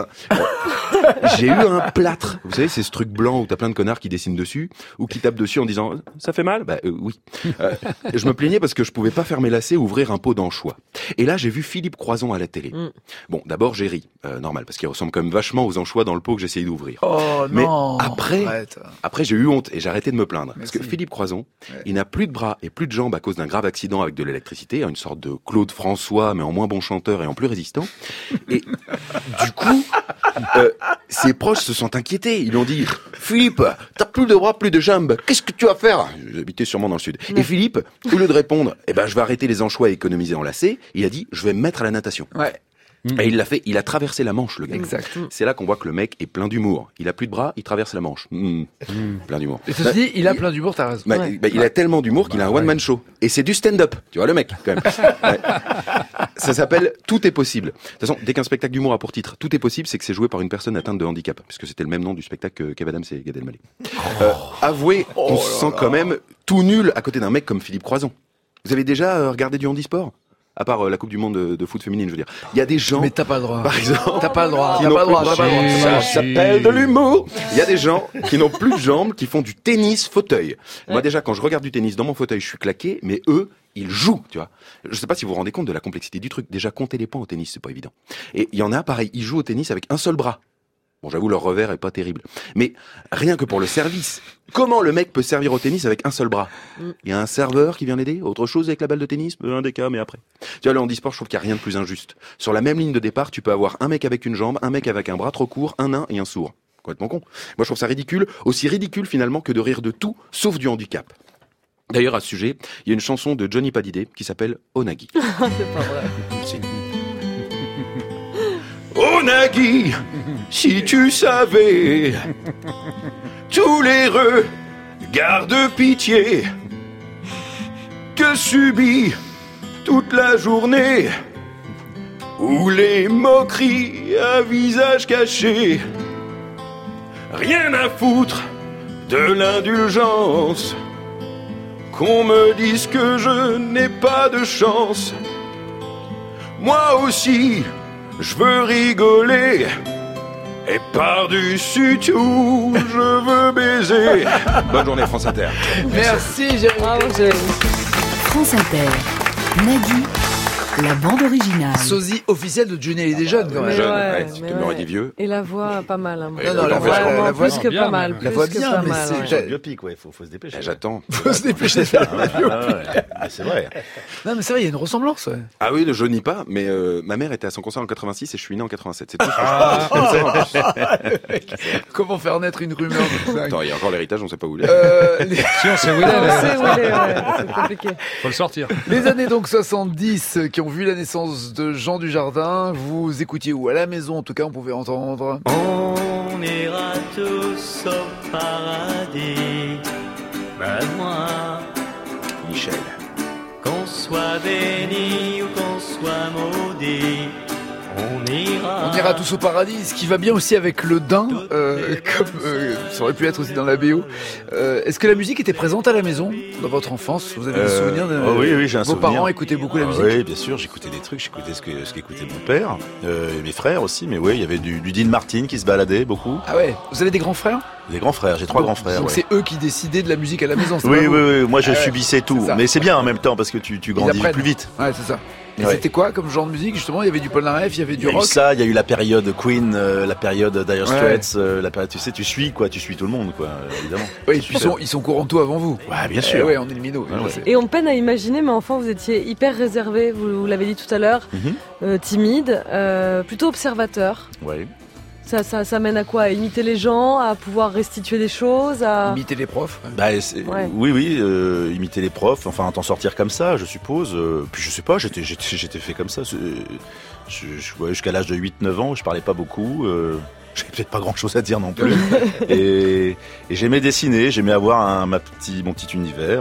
J'ai eu un plâtre. Vous savez, c'est ce truc blanc où t'as plein de connards qui dessinent dessus ou qui tapent dessus en disant « Ça fait mal ?» Oui. Je me plaignais parce que je pouvais pas faire mes lacets ou ouvrir un pot d'anchois. Et là, j'ai vu Philippe Croison à la télé. Bon, d'abord, j'ai ri. Normal, parce qu'il ressemble quand même vachement aux anchois dans le pot que j'essayais d'ouvrir. Oh mais non. après, j'ai eu honte et j'ai arrêté de me plaindre. Parce que Philippe Croison, il n'a plus de bras et plus de jambes à cause d'un grave accident avec de l'électricité, une sorte de Claude François, mais en moins bon chanteur et en plus résistant. Et du coup, ses proches se sont inquiétés. Ils ont dit « Philippe, t'as plus de bras, plus de jambes, qu'est-ce que tu vas faire ?» J'habitais sûrement dans le sud. Et Philippe, au lieu de répondre « je vais arrêter les anchois et économiser en lacets », il a dit « Je vais me mettre à la natation ». Et il l'a fait, il a traversé la Manche, le gars. Exact. C'est là qu'on voit que le mec est plein d'humour. Il a plus de bras, il traverse la Manche. Plein d'humour. Et ceci dit, il a plein d'humour, t'as raison. Il a tellement d'humour qu'il a un one-man show. Et c'est du stand-up. Tu vois, le mec, quand même. Ça s'appelle Tout est possible. De toute façon, dès qu'un spectacle d'humour a pour titre Tout est possible, c'est que c'est joué par une personne atteinte de handicap. Puisque c'était le même nom du spectacle que Kev Adams et Gad Elmaleh. Avouez, on se sent quand même tout nul à côté d'un mec comme Philippe Croison. Vous avez déjà regardé du handisport ? À part la Coupe du Monde de foot féminine, je veux dire. Il y a des gens... Mais t'as pas le droit. Par exemple... T'as pas le droit. Ça s'appelle de l'humour. Il y a des gens qui n'ont plus de jambes, qui font du tennis fauteuil. Moi, déjà, quand je regarde du tennis dans mon fauteuil, je suis claqué, mais eux, ils jouent, tu vois. Je sais pas si vous vous rendez compte de la complexité du truc. Déjà, compter les points au tennis, c'est pas évident. Et il y en a, pareil, ils jouent au tennis avec un seul bras. Bon, j'avoue, leur revers est pas terrible. Mais rien que pour le service, comment le mec peut servir au tennis avec un seul bras? Il y a un serveur qui vient l'aider? Autre chose avec la balle de tennis? Un des cas, mais après. Tu vois, le handisport, je trouve qu'il n'y a rien de plus injuste. Sur la même ligne de départ, tu peux avoir un mec avec une jambe, un mec avec un bras trop court, un nain et un sourd. Complètement con. Moi, je trouve ça ridicule, aussi ridicule finalement que de rire de tout, sauf du handicap. D'ailleurs, à ce sujet, il y a une chanson de Johnny Hallyday qui s'appelle Onagi. C'est pas vrai. Si. Onagi, si tu savais, tous les regards de pitié que subis toute la journée, ou les moqueries à visage caché, rien à foutre de l'indulgence, qu'on me dise que je n'ai pas de chance. Moi aussi, je veux rigoler, et par-dessus tout, je veux baiser. Bonne journée, France Inter. Merci, Jérémy. Bravo, Jérémy. France Inter. Nagui, la bande originale. Sosie officiel de Johnny Hallyday jeune, quand même. Jeune, ouais, tu mais m'aurais ouais. dit vieux. Et la voix, pas mal. Hein. Non, la voix, Vraiment, la voix, plus que bien, pas mal. même. La plus voix que bien, pas mais mal, c'est- ouais. Biopic, ouais, faut se dépêcher. J'attends. Faut se dépêcher de faire un bio. C'est vrai. Non, mais c'est vrai, il y a une ressemblance, ouais. Ah oui, je nie pas, mais ma mère était à son concert en 86 et je suis né en 87. C'est tout ce que je peux Comment faire naître une rumeur de dingue. Attends, il y a encore l'héritage, on sait pas où il est. Si on sait où il On est, sait où il est, ouais, c'est compliqué. faut le sortir. Les années donc 70 qui ont vu la naissance de Jean Dujardin, vous écoutiez où? À la maison, en tout cas, on pouvait entendre. On ira tous au paradis, moi, Michel. qu'on soit béni ou qu'on soit maudit, on ira. On ira tous au paradis, ce qui va bien aussi avec le Dain, comme ça aurait pu être aussi dans la BO. Est-ce que la musique était présente à la maison dans votre enfance? Vous avez des souvenirs de... Oh oui, j'ai un Vos souvenir. parents écoutaient beaucoup la musique? Oui, bien sûr, j'écoutais des trucs, j'écoutais ce qu'écoutait mon père, et mes frères aussi, mais oui, il y avait du Dean Martin qui se baladait beaucoup. Ah ouais, vous avez des grands frères? Des grands frères, j'ai 3 grands frères. Donc ouais. c'est eux qui décidaient de la musique à la maison, c'est Oui, pas vous? oui, moi je Ah ouais, subissais tout, c'est ça. mais c'est bien en même temps parce que tu grandis apprennent. plus vite. Ouais, c'est ça. Et Ouais. c'était quoi comme genre de musique justement? Il y avait du Polnareff, il y avait Il du y a eu rock. ça, il y a eu la période Queen, la période Dire Ouais. Straits, la période, tu sais, tu suis tout le monde, quoi, évidemment. Oui, et puis ils sont courants de tout avant vous. Ouais, bien sûr. Ouais, on est le minot. Ouais, ouais. Et on peine à imaginer, mais enfant, vous étiez hyper réservé, vous l'avez dit tout à l'heure, timide, plutôt observateur. Ouais. Ça mène à quoi? À imiter les gens, à pouvoir restituer des choses, à... Imiter les profs. Bah, Ouais. oui, imiter les profs, enfin t'en sortir comme ça, je suppose. Puis je sais pas, j'étais fait comme ça. Ouais, jusqu'à l'âge de 8-9 ans, je parlais pas beaucoup. J'avais peut-être pas grand chose à dire non plus. et j'aimais dessiner, j'aimais avoir mon petit univers.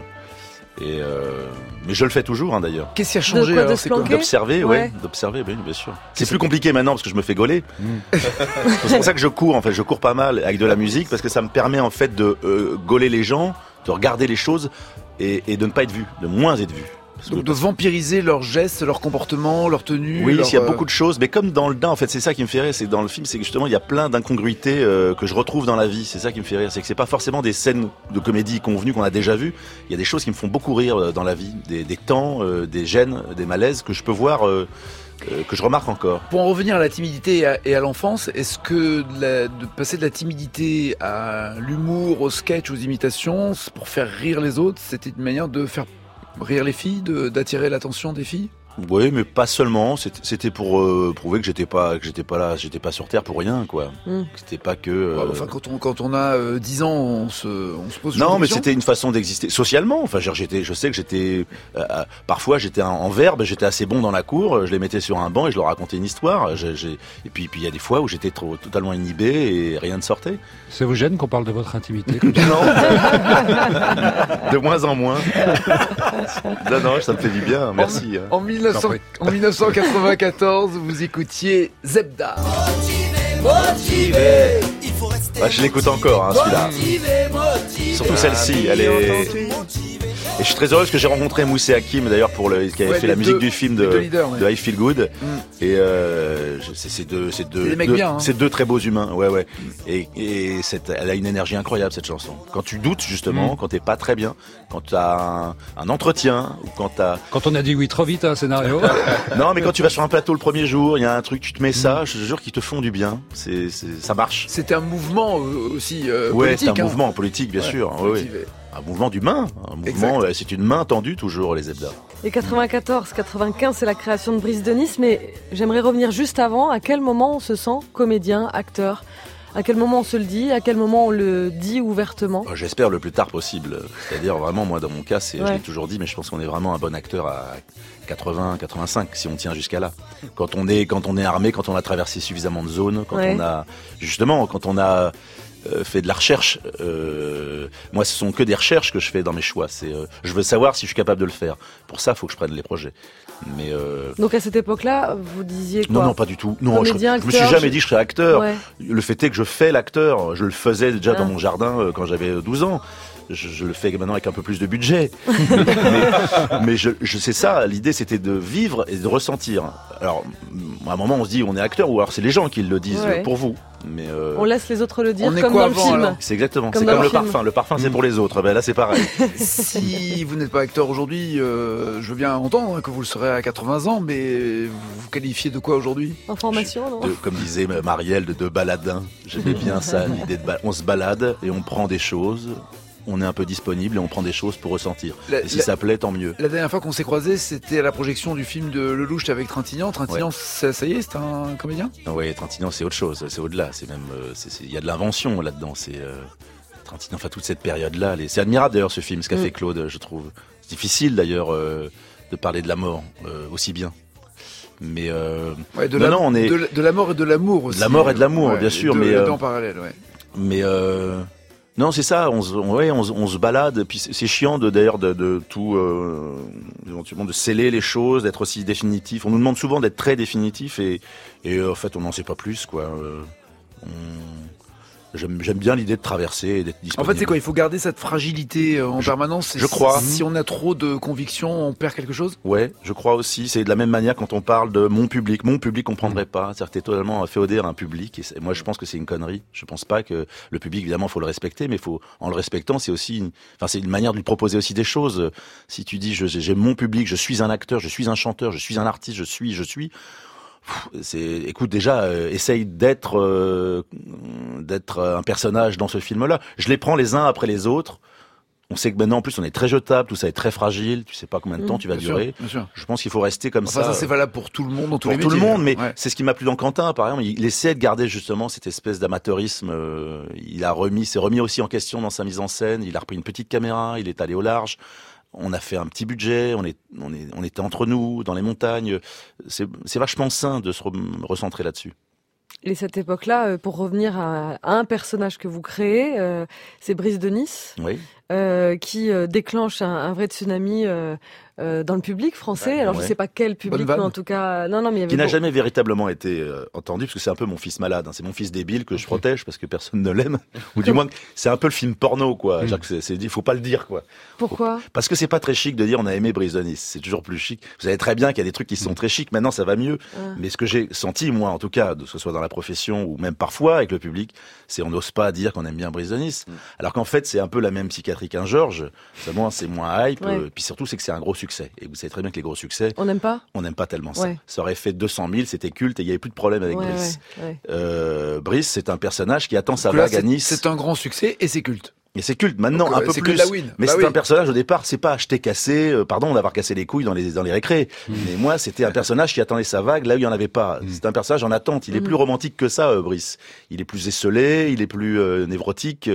Mais je le fais toujours, hein, d'ailleurs. Qu'est-ce qui a De changé quoi, alors? de C'est quoi? se planquer D'observer, Ouais. d'observer, oui, bien sûr. C'est plus compliqué maintenant parce que je me fais gauler. C'est pour ça que je cours, en fait. Je cours pas mal avec de la musique parce que ça me permet, en fait, de gauler les gens, de regarder les choses et de ne pas être vu, de moins être vu. Parce Donc que- de vampiriser leurs gestes, leur comportement, leur tenue. Oui, leur, il y a beaucoup de choses, mais comme dans le Dain, en fait, c'est ça qui me fait rire, c'est que dans le film, c'est que justement, il y a plein d'incongruités que je retrouve dans la vie, c'est ça qui me fait rire, c'est que c'est pas forcément des scènes de comédie convenues qu'on a déjà vues, il y a des choses qui me font beaucoup rire dans la vie, des temps, des gênes, des malaises que je peux voir, que je remarque encore. Pour en revenir à la timidité et à l'enfance, est-ce que de passer de la timidité à l'humour, au sketch, aux imitations, pour faire rire les autres, c'était une manière de faire rire les filles, d'attirer l'attention des filles? Oui, mais pas seulement. C'était pour prouver que j'étais pas là, j'étais pas sur terre pour rien, quoi. C'était pas que. Enfin, quand on a 10 ans, on se pose. ce genre Non, de mais questions. c'était une façon d'exister socialement. Enfin, je sais que j'étais parfois j'étais en verbe, j'étais assez bon dans la cour. Je les mettais sur un banc et je leur racontais une histoire. Et puis il y a des fois où j'étais totalement inhibé et rien ne sortait. Ça vous gêne qu'on parle de votre intimité? Non, de moins en moins. Non, ça me fait du bien. Merci. En 1994, vous écoutiez Zebda. Je l'écoute encore, hein, celui-là. Surtout celle-ci, elle est. Et je suis très heureux parce que j'ai rencontré Moussé Hakim d'ailleurs qui avait fait la musique du film de I Feel Good. Et c'est deux très beaux humains. Ouais. Et elle a une énergie incroyable cette chanson. Quand tu doutes justement, quand t'es pas très bien, quand t'as un entretien ou quand on a dit oui trop vite un scénario. Non, mais quand tu vas sur un plateau le premier jour, il y a un truc, tu te mets ça, je te jure qu'ils te font du bien. Ça marche. C'était un mouvement aussi ouais, politique. C'est un mouvement politique, bien sûr. Oui. Un mouvement d'humain. Un mouvement, c'est une main tendue toujours, les Zebda. Et 94, 95, c'est la création de Brice de Nice, mais j'aimerais revenir juste avant. À quel moment on se sent comédien, acteur ? À quel moment on se le dit ? À quel moment on le dit ouvertement ? J'espère le plus tard possible. C'est-à-dire vraiment, moi dans mon cas, je l'ai toujours dit, mais je pense qu'on est vraiment un bon acteur à 80, 85, si on tient jusqu'à là. Quand on est armé, quand on a traversé suffisamment de zones, quand on a fait de la recherche. Moi, ce sont que des recherches que je fais dans mes choix. Je veux savoir si je suis capable de le faire. Pour ça, il faut que je prenne les projets. Mais donc à cette époque-là, vous disiez quoi ? Non, pas du tout. Non, je me suis jamais dit que je serais acteur. Ouais. Le fait est que je fais l'acteur. Je le faisais déjà dans mon jardin quand j'avais 12 ans. Je le fais maintenant avec un peu plus de budget. mais je sais ça. L'idée, c'était de vivre et de ressentir. Alors, à un moment, on se dit on est acteur, ou alors c'est les gens qui le disent pour vous. Mais on laisse les autres le dire, comme dans le film. Alors c'est exactement. C'est comme le parfum. Le parfum, c'est pour les autres. Ben là, c'est pareil. Si vous n'êtes pas acteur aujourd'hui, je veux bien entendre que vous le serez à 80 ans, mais vous vous qualifiez de quoi aujourd'hui ? En formation, non ? Comme disait Marielle, de baladin. J'aimais bien ça, l'idée on se balade et on prend des choses. On est un peu disponible et on prend des choses pour ressentir. Et si ça plaît, tant mieux. La dernière fois qu'on s'est croisés, c'était à la projection du film de Lelouch avec Trintignant. Trintignant, ça y est, c'est un comédien ? Oui, Trintignant, c'est autre chose, c'est au-delà. C'est même, il y a de l'invention là-dedans. Trintignant, enfin toute cette période-là. C'est admirable d'ailleurs ce film, ce qu'a fait Claude, je trouve. C'est difficile d'ailleurs de parler de la mort aussi bien. Mais de la mort et de l'amour aussi. De la mort et de l'amour, bien sûr, mais en parallèle, Mais non, c'est ça. On se balade. Puis c'est chiant d'ailleurs de tout éventuellement de sceller les choses, d'être aussi définitif. On nous demande souvent d'être très définitif et en fait on n'en sait pas plus quoi. J'aime bien l'idée de traverser et d'être disponible. En fait, c'est quoi ? Il faut garder cette fragilité en permanence. Je crois. Si on a trop de convictions, on perd quelque chose ? Ouais, je crois aussi. C'est de la même manière quand on parle de mon public. Mon public comprendrait pas. C'est-à-dire que t'es totalement féodé à un public. Et moi, je pense que c'est une connerie. Je pense pas que le public, évidemment, faut le respecter, mais en le respectant, c'est aussi c'est une manière de lui proposer aussi des choses. Si tu dis, j'ai mon public, je suis un acteur, je suis un chanteur, je suis un artiste, je suis. Écoute déjà, essaye d'être un personnage dans ce film-là. Je les prends les uns après les autres. On sait que maintenant, en plus, on est très jetable, tout ça est très fragile. Tu sais pas combien de temps tu vas durer. Bien sûr. Je pense qu'il faut rester comme ça. Ça, c'est valable pour tout le monde, dans tous les métiers. Pour tout le monde, mais c'est ce qui m'a plu dans Quentin, par exemple. Il essaie de garder justement cette espèce d'amateurisme. S'est remis aussi en question dans sa mise en scène. Il a repris une petite caméra. Il est allé au large. On a fait un petit budget, on était entre nous, dans les montagnes. C'est vachement sain de se recentrer là-dessus. Et cette époque-là, pour revenir à un personnage que vous créez, c'est Brice de Nice, qui déclenche un vrai tsunami dans le public français. Alors je sais pas quel public, mais en tout cas, non, mais il y avait qui n'a jamais véritablement été entendu, parce que c'est un peu mon fils malade. Hein. C'est mon fils débile que je protège parce que personne ne l'aime, ou du moins c'est un peu le film porno, quoi. Il faut pas le dire, quoi. Pourquoi ? Parce que c'est pas très chic de dire on a aimé Brice de Nice. C'est toujours plus chic. Vous savez très bien qu'il y a des trucs qui sont très chics. Maintenant, ça va mieux. Mais ce que j'ai senti, moi, en tout cas, que ce soit dans la profession ou même parfois avec le public, c'est on n'ose pas dire qu'on aime bien Brice de Nice. Alors qu'en fait, c'est un peu la même psychiatrie qu'un Georges. Seulement, c'est moins hype. Puis surtout, c'est que c'est un gros succès. Et vous savez très bien que les gros succès, on n'aime pas. On n'aime pas tellement ça. Ça aurait fait 200 000, c'était culte et il y avait plus de problème avec Brice. Brice, c'est un personnage qui attend sa vague à Nice. C'est un grand succès et c'est culte. Et c'est culte maintenant, un peu plus. Mais c'est un personnage au départ, c'est pas acheté cassé, pardon d'avoir cassé les couilles dans les récrés. Mais moi, c'était un personnage qui attendait sa vague là où il y en avait pas. C'est un personnage en attente. Il est plus romantique que ça, Brice. Il est plus esselé, il est plus névrotique,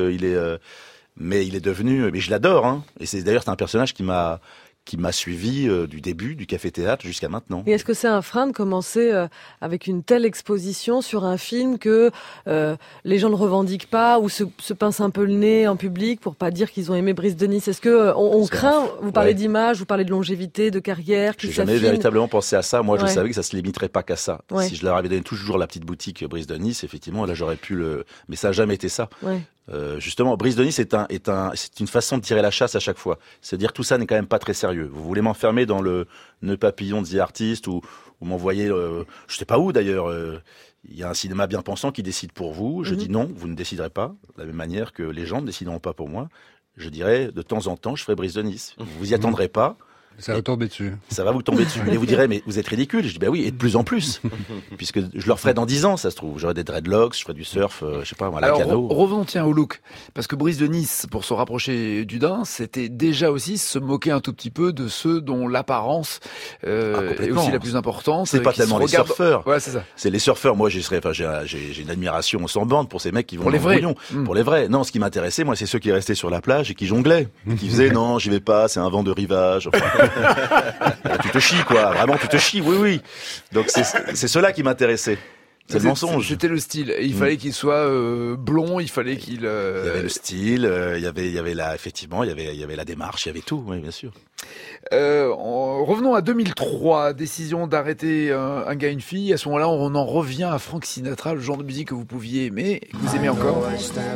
mais il est devenu. Mais je l'adore, hein. Et c'est un personnage qui m'a suivi du début du café-théâtre jusqu'à maintenant. Et est-ce que c'est un frein de commencer avec une telle exposition sur un film que les gens ne revendiquent pas ou se pincent un peu le nez en public pour pas dire qu'ils ont aimé Brice de Nice ? Est-ce que on craint, vous parlez d'image, vous parlez de longévité, de carrière, qui s'affine ? J'ai jamais véritablement pensé à ça. Moi, je savais que ça se limiterait pas qu'à ça. Si je leur avais donné toujours la petite boutique Brice de Nice, effectivement, là, j'aurais pu mais ça a jamais été ça. Justement, Brice de Nice c'est une façon de tirer la chasse à chaque fois. C'est-à-dire tout ça n'est quand même pas très sérieux. Vous voulez m'enfermer dans le nœud papillon de The Artist ou m'envoyer, je sais pas où d'ailleurs. Il y a un cinéma bien pensant qui décide pour vous. Je dis non, vous ne déciderez pas. De la même manière que les gens ne décideront pas pour moi. Je dirais, de temps en temps, je ferai Brice de Nice. Vous y attendrez pas. Ça va tomber dessus. Ça va vous tomber dessus. Et vous direz, mais vous êtes ridicule. Je dis, bah oui, et de plus en plus. Puisque je le referai dans 10 ans, ça se trouve. J'aurai des dreadlocks, je ferai du surf, je sais pas, voilà, canot. Revenons, tiens, au look. Parce que Brice de Nice, pour se rapprocher du Dain, c'était déjà aussi se moquer un tout petit peu de ceux dont l'apparence est aussi la plus importante. C'est pas tellement les surfeurs. Ouais, c'est ça. C'est les surfeurs. Moi, j'ai une admiration sans bande pour ces mecs qui vont pour les vrais. Pour les vrais. Non, ce qui m'intéressait, moi, c'est ceux qui restaient sur la plage et qui jonglaient. Qui faisaient, non, j'y vais pas, c'est un vent de rivage. Enfin, tu te chies, quoi. Vraiment, tu te chies, oui. Donc, c'est cela qui m'intéressait. C'est le mensonge. C'était le style. Il fallait qu'il soit blond, il fallait qu'il... Il y avait le style, il y avait effectivement, il y avait la démarche, il y avait tout, oui, bien sûr. Revenons à 2003, décision d'arrêter un gars, une fille. À ce moment-là, on en revient à Frank Sinatra, le genre de musique que vous pouviez aimer, que vous aimez encore.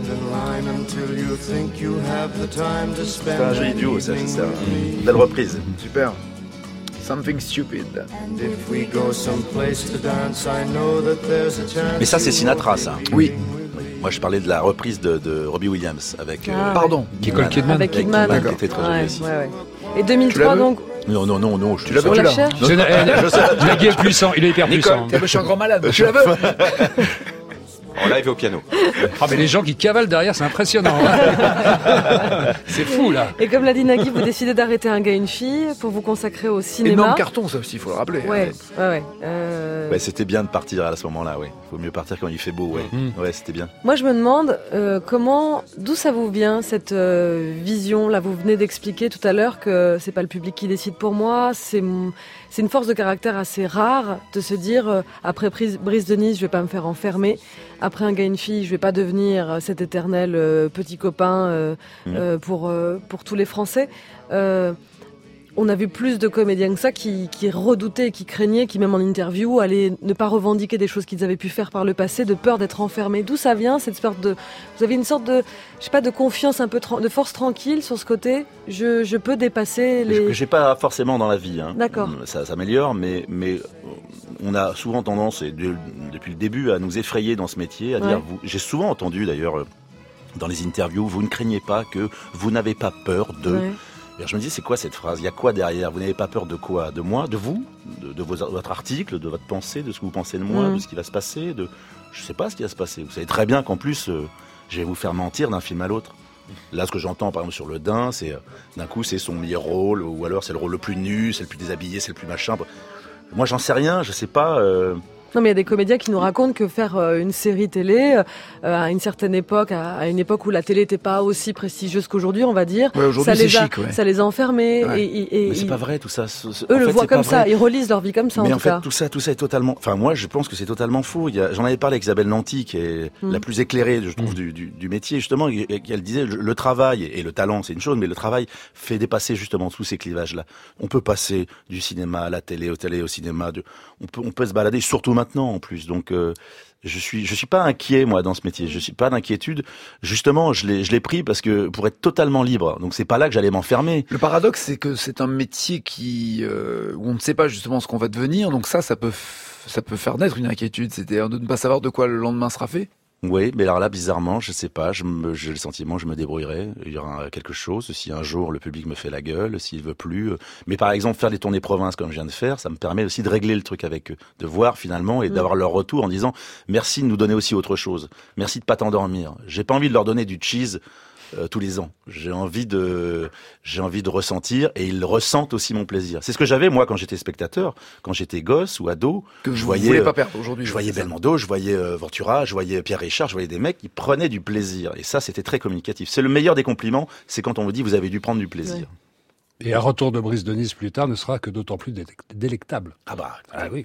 C'est un joli duo, ça, c'est une belle reprise. Super. Something Stupid. Mais ça, c'est Sinatra, ça. Oui. Moi, je parlais de la reprise de Robbie Williams avec... Pardon. Nicole Kidman. Avec Kidman. Qui était très jolie aussi. Ouais. Et 2003, donc... Non. Tu l'as On la cherche. Nagui est puissant, il est hyper puissant. Je suis un grand malade. Tu la veux? En live et au piano. Ah mais les gens qui cavalent derrière, c'est impressionnant. C'est fou là. Et comme l'a dit Nagui, vous décidez d'arrêter un gars, une fille pour vous consacrer au cinéma. Énorme carton, ça aussi, il faut le rappeler. Ouais. Ouais, c'était bien de partir à ce moment-là, ouais. Faut mieux partir quand il fait beau, ouais. Ouais, c'était bien. Moi, je me demande d'où ça vous vient cette vision. Là, vous venez d'expliquer tout à l'heure que c'est pas le public qui décide pour moi. C'est une force de caractère assez rare de se dire après Brice de Nice, je vais pas me faire enfermer. Après un gars, une fille, je vais pas devenir cet éternel petit copain pour tous les Français. On a vu plus de comédiens que ça qui redoutaient, qui craignaient, qui même en interview allaient ne pas revendiquer des choses qu'ils avaient pu faire par le passé, de peur d'être enfermés. D'où ça vient cette sorte de... Vous avez une sorte de, je sais pas, de confiance un peu, de force tranquille sur ce côté. Je peux dépasser les... Que j'ai pas forcément dans la vie. Hein. D'accord. Ça s'améliore, mais on a souvent tendance, depuis le début, à nous effrayer dans ce métier, à dire... J'ai souvent entendu d'ailleurs dans les interviews, vous ne craignez pas que vous n'avez pas peur de... Ouais. Je me dis, c'est quoi cette phrase? Il y a quoi derrière? Vous n'avez pas peur de quoi? De moi? De vous? De votre article? De votre pensée? De ce que vous pensez de moi? De ce qui va se passer? Je sais pas ce qui va se passer. Vous savez très bien qu'en plus, je vais vous faire mentir d'un film à l'autre. Là, ce que j'entends, par exemple, sur le Dain, c'est d'un coup, c'est son meilleur rôle, ou alors c'est le rôle le plus nu, c'est le plus déshabillé, c'est le plus machin. Moi, j'en sais rien, je sais pas... Non, mais il y a des comédiens qui nous racontent que faire une série télé à une certaine époque, à une époque où la télé n'était pas aussi prestigieuse qu'aujourd'hui, on va dire, ça les a enfermés. Ouais. Mais c'est pas vrai tout ça. Eux le voient comme ça, ils relisent leur vie comme ça. Mais en fait, tout ça est totalement. Enfin, moi, je pense que c'est totalement faux. J'en avais parlé avec Isabelle Nanty, qui est la plus éclairée, je trouve, du métier. Justement, elle disait le travail et le talent, c'est une chose, mais le travail fait dépasser justement tous ces clivages-là. On peut passer du cinéma à la télé, au cinéma. On peut se balader, surtout maintenant en plus. Donc je suis pas inquiet moi dans ce métier. Je suis pas d'inquiétude. Justement, je l'ai pris parce que pour être totalement libre. Donc c'est pas là que j'allais m'enfermer. Le paradoxe, c'est que c'est un métier où on ne sait pas justement ce qu'on va devenir. Donc ça peut faire naître une inquiétude. C'est-à-dire de ne pas savoir de quoi le lendemain sera fait. Oui, mais alors là, bizarrement, je sais pas, j'ai le sentiment que je me débrouillerai. Il y aura quelque chose, si un jour le public me fait la gueule, s'il veut plus. Mais par exemple, faire des tournées province comme je viens de faire, ça me permet aussi de régler le truc avec eux, de voir finalement et d'avoir leur retour en disant merci de nous donner aussi autre chose. Merci de pas t'endormir. J'ai pas envie de leur donner du cheese tous les ans. J'ai envie de ressentir et ils ressentent aussi mon plaisir. C'est ce que j'avais moi quand j'étais spectateur, quand j'étais gosse ou ado. Que je voyais pas perdre aujourd'hui. Je voyais Belmondo, je voyais Ventura, je voyais Pierre Richard, je voyais des mecs qui prenaient du plaisir. Et ça, c'était très communicatif. C'est le meilleur des compliments, c'est quand on vous dit vous avez dû prendre du plaisir. Ouais. Et un retour de Brice de Nice plus tard ne sera que d'autant plus délectable. Ah oui.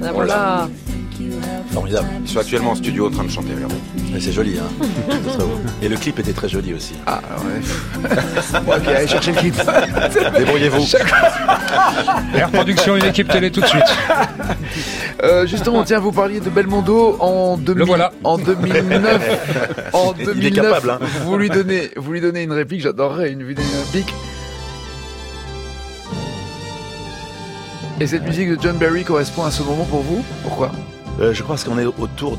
Voilà. Formidable. Ils sont actuellement en studio en train de chanter, regardez. Mais c'est joli, hein. Et le clip était très joli aussi. Ah ouais. Bon, ok, allez chercher le clip. Débrouillez-vous. Air Production, une équipe télé tout de suite. Justement, tiens, vous parliez de Belmondo en 2000, Le voilà. En 2009. En 2009, Il est capable, hein. vous lui donnez une réplique. J'adorerais une vidéo réplique. Et cette musique de John Barry correspond à ce moment pour vous? Pourquoi? Je crois qu'on est autour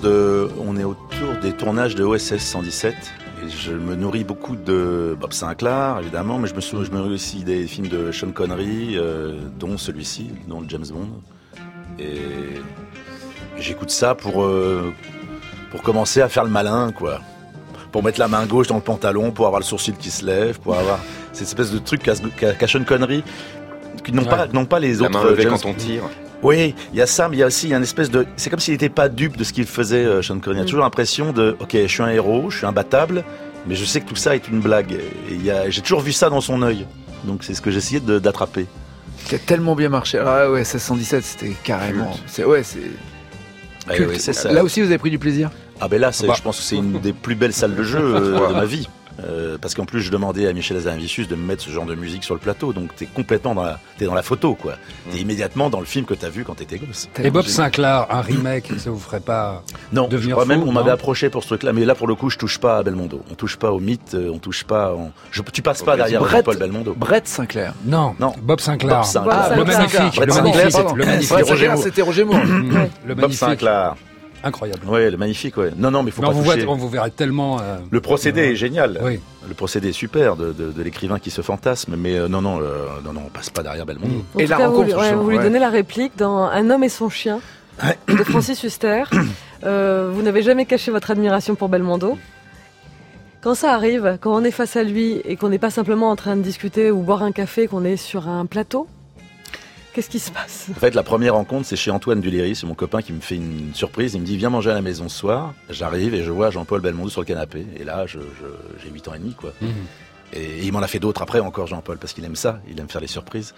des tournages de OSS 117. Et je me nourris beaucoup de Bob Sinclair, évidemment, mais je me nourris aussi des films de Sean Connery, dont celui-ci, dont James Bond. Et j'écoute ça pour commencer à faire le malin, quoi. Pour mettre la main gauche dans le pantalon, pour avoir le sourcil qui se lève, pour avoir cette espèce de truc qu'a Sean Connery, qui n'ont pas les La autres. main levée James... quand on tire. Oui, il y a ça, mais il y a aussi une espèce de... C'est comme s'il n'était pas dupe de ce qu'il faisait, Sean Connery. Il y a toujours l'impression de, ok, je suis un héros, je suis imbattable, mais je sais que tout ça est une blague. Et j'ai toujours vu ça dans son œil. Donc c'est ce que j'essayais d'attraper. Qui a tellement bien marché. Alors ouais, 117, c'était carrément... C'est Ouais, c'est ça. Là aussi, vous avez pris du plaisir? Ah ben là, je pense que c'est une des plus belles salles de jeu de ma vie. Parce qu'en plus, je demandais à Michel Hazanavicius de me mettre ce genre de musique sur le plateau. Donc t'es complètement dans la photo, quoi. T'es immédiatement dans le film que t'as vu quand t'étais gosse. Et Bob Sinclair, un remake, ça vous ferait pas Non, devenir je crois même fou, qu'on non m'avait approché pour ce truc-là. Mais là, pour le coup, je touche pas à Belmondo. On touche pas au mythe, on touche pas... Tu passes pas derrière Paul Belmondo. Brett Sinclair. Non, Bob Sinclair. Bob Sinclair. Le magnifique. Brett Le Sinclair, magnifique. pardon. Le magnifique. Brett Sinclair, c'était Roger Moore. Le Bob magnifique. Sinclair. Incroyable. Ouais, le magnifique, ouais. Non, mais faut pas toucher. On vous verrait tellement... Le procédé est génial. Oui. Le procédé est super de l'écrivain qui se fantasme, mais non, on passe pas derrière Belmondo. En tout cas, vous lui donnez la réplique dans Un homme et son chien de Francis Huster. Vous n'avez jamais caché votre admiration pour Belmondo. Quand ça arrive, quand on est face à lui et qu'on n'est pas simplement en train de discuter ou boire un café, qu'on est sur un plateau, qu'est-ce qui se passe? En fait, la première rencontre, c'est chez Antoine Duléry, c'est mon copain qui me fait une surprise. Il me dit, viens manger à la maison ce soir. J'arrive et je vois Jean-Paul Belmondo sur le canapé. Et là, j'ai 8 ans et demi, quoi. Et il m'en a fait d'autres après encore, Jean-Paul, parce qu'il aime ça. Il aime faire les surprises.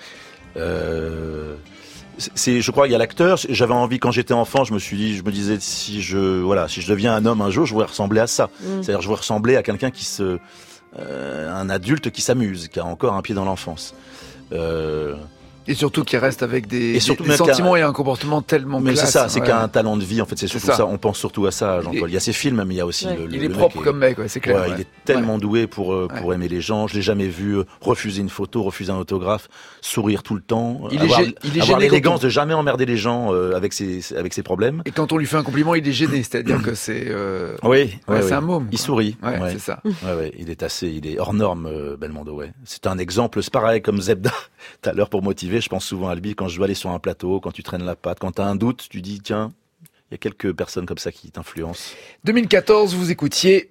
Je crois qu'il y a l'acteur. J'avais envie, quand j'étais enfant, je me disais, si je deviens un homme un jour, je voudrais ressembler à ça. C'est-à-dire, je voudrais ressembler à quelqu'un un adulte qui s'amuse, qui a encore un pied dans l'enfance. Et surtout qui reste avec des sentiments et un comportement tellement classe. Mais c'est ça, c'est qu'il a un talent de vie, en fait, c'est surtout ça. On pense surtout à ça, Jean-Paul. Il y a ses films, mais il y a aussi il est propre comme mec, c'est clair. Il est tellement doué pour aimer les gens. Je l'ai jamais vu refuser une photo, refuser un autographe, sourire tout le temps, avoir l'élégance de jamais emmerder les gens avec ses problèmes. Et quand on lui fait un compliment, il est gêné, c'est-à-dire que c'est c'est un môme. Il sourit. C'est ça. Il est hors norme, Belmondo. Ouais. C'est un exemple, c'est pareil comme Zebda tout à l'heure pour motiver. Je pense souvent à lui quand je dois aller sur un plateau, quand tu traînes la patte, quand tu as un doute, tu dis tiens, il y a quelques personnes comme ça qui t'influencent. 2014, vous écoutiez.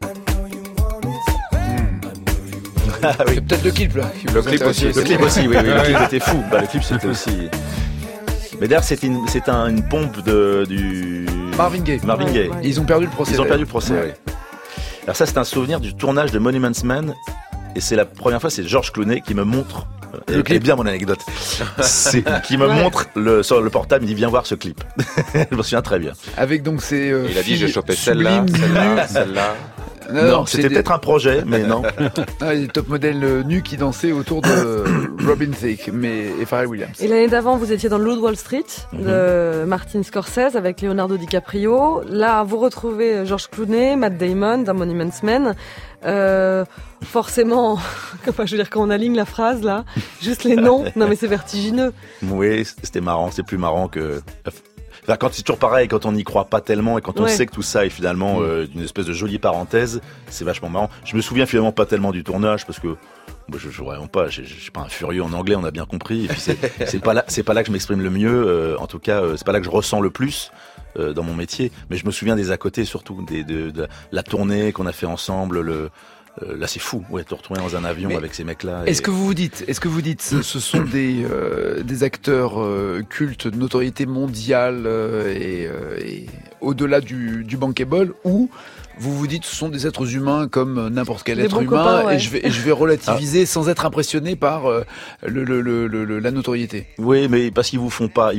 Ah, oui. C'est peut-être le clip là. Le clip aussi, oui. Le clip était fou. Le clip c'était aussi. Mais d'ailleurs c'est une pompe du Marvin Gaye. Gaye. Ils ont perdu le procès. Oui. Alors ça c'est un souvenir du tournage de Monuments Men. Et c'est la première fois, c'est Georges Clooney qui me montre, le clip, bien mon anecdote, qui me montre sur le portable, il dit viens voir ce clip. Je me souviens très bien. Avec donc ces il a dit j'ai chopé celle-là. Non, c'était peut-être un projet, mais non. Les top modèles nus qui dansaient autour de Robin Thicke et Pharrell Williams. Et l'année d'avant, vous étiez dans le Loup de Wall Street de Martin Scorsese avec Leonardo DiCaprio. Là, vous retrouvez George Clooney, Matt Damon dans Monuments Men. Forcément, je veux dire, quand on aligne la phrase là, juste les noms, non mais c'est vertigineux. Oui, c'était marrant, c'est plus marrant que... Enfin, quand c'est toujours pareil, quand on n'y croit pas tellement et quand on sait que tout ça est finalement une espèce de jolie parenthèse, c'est vachement marrant. Je me souviens finalement pas tellement du tournage parce que je vraiment pas, je suis pas un furieux en anglais, on a bien compris. Et puis c'est pas là que je m'exprime le mieux. En tout cas, c'est pas là que je ressens le plus dans mon métier. Mais je me souviens des à côté surtout, de la tournée qu'on a fait ensemble. Là c'est fou, de retourner dans un avion avec ces mecs-là. Est-ce que vous vous dites, ce sont des acteurs cultes de notoriété mondiale et au-delà du bankable, ou vous vous dites ce sont des êtres humains comme n'importe quel être humain et je vais relativiser sans être impressionné par la notoriété. Oui, mais parce qu'ils sont pas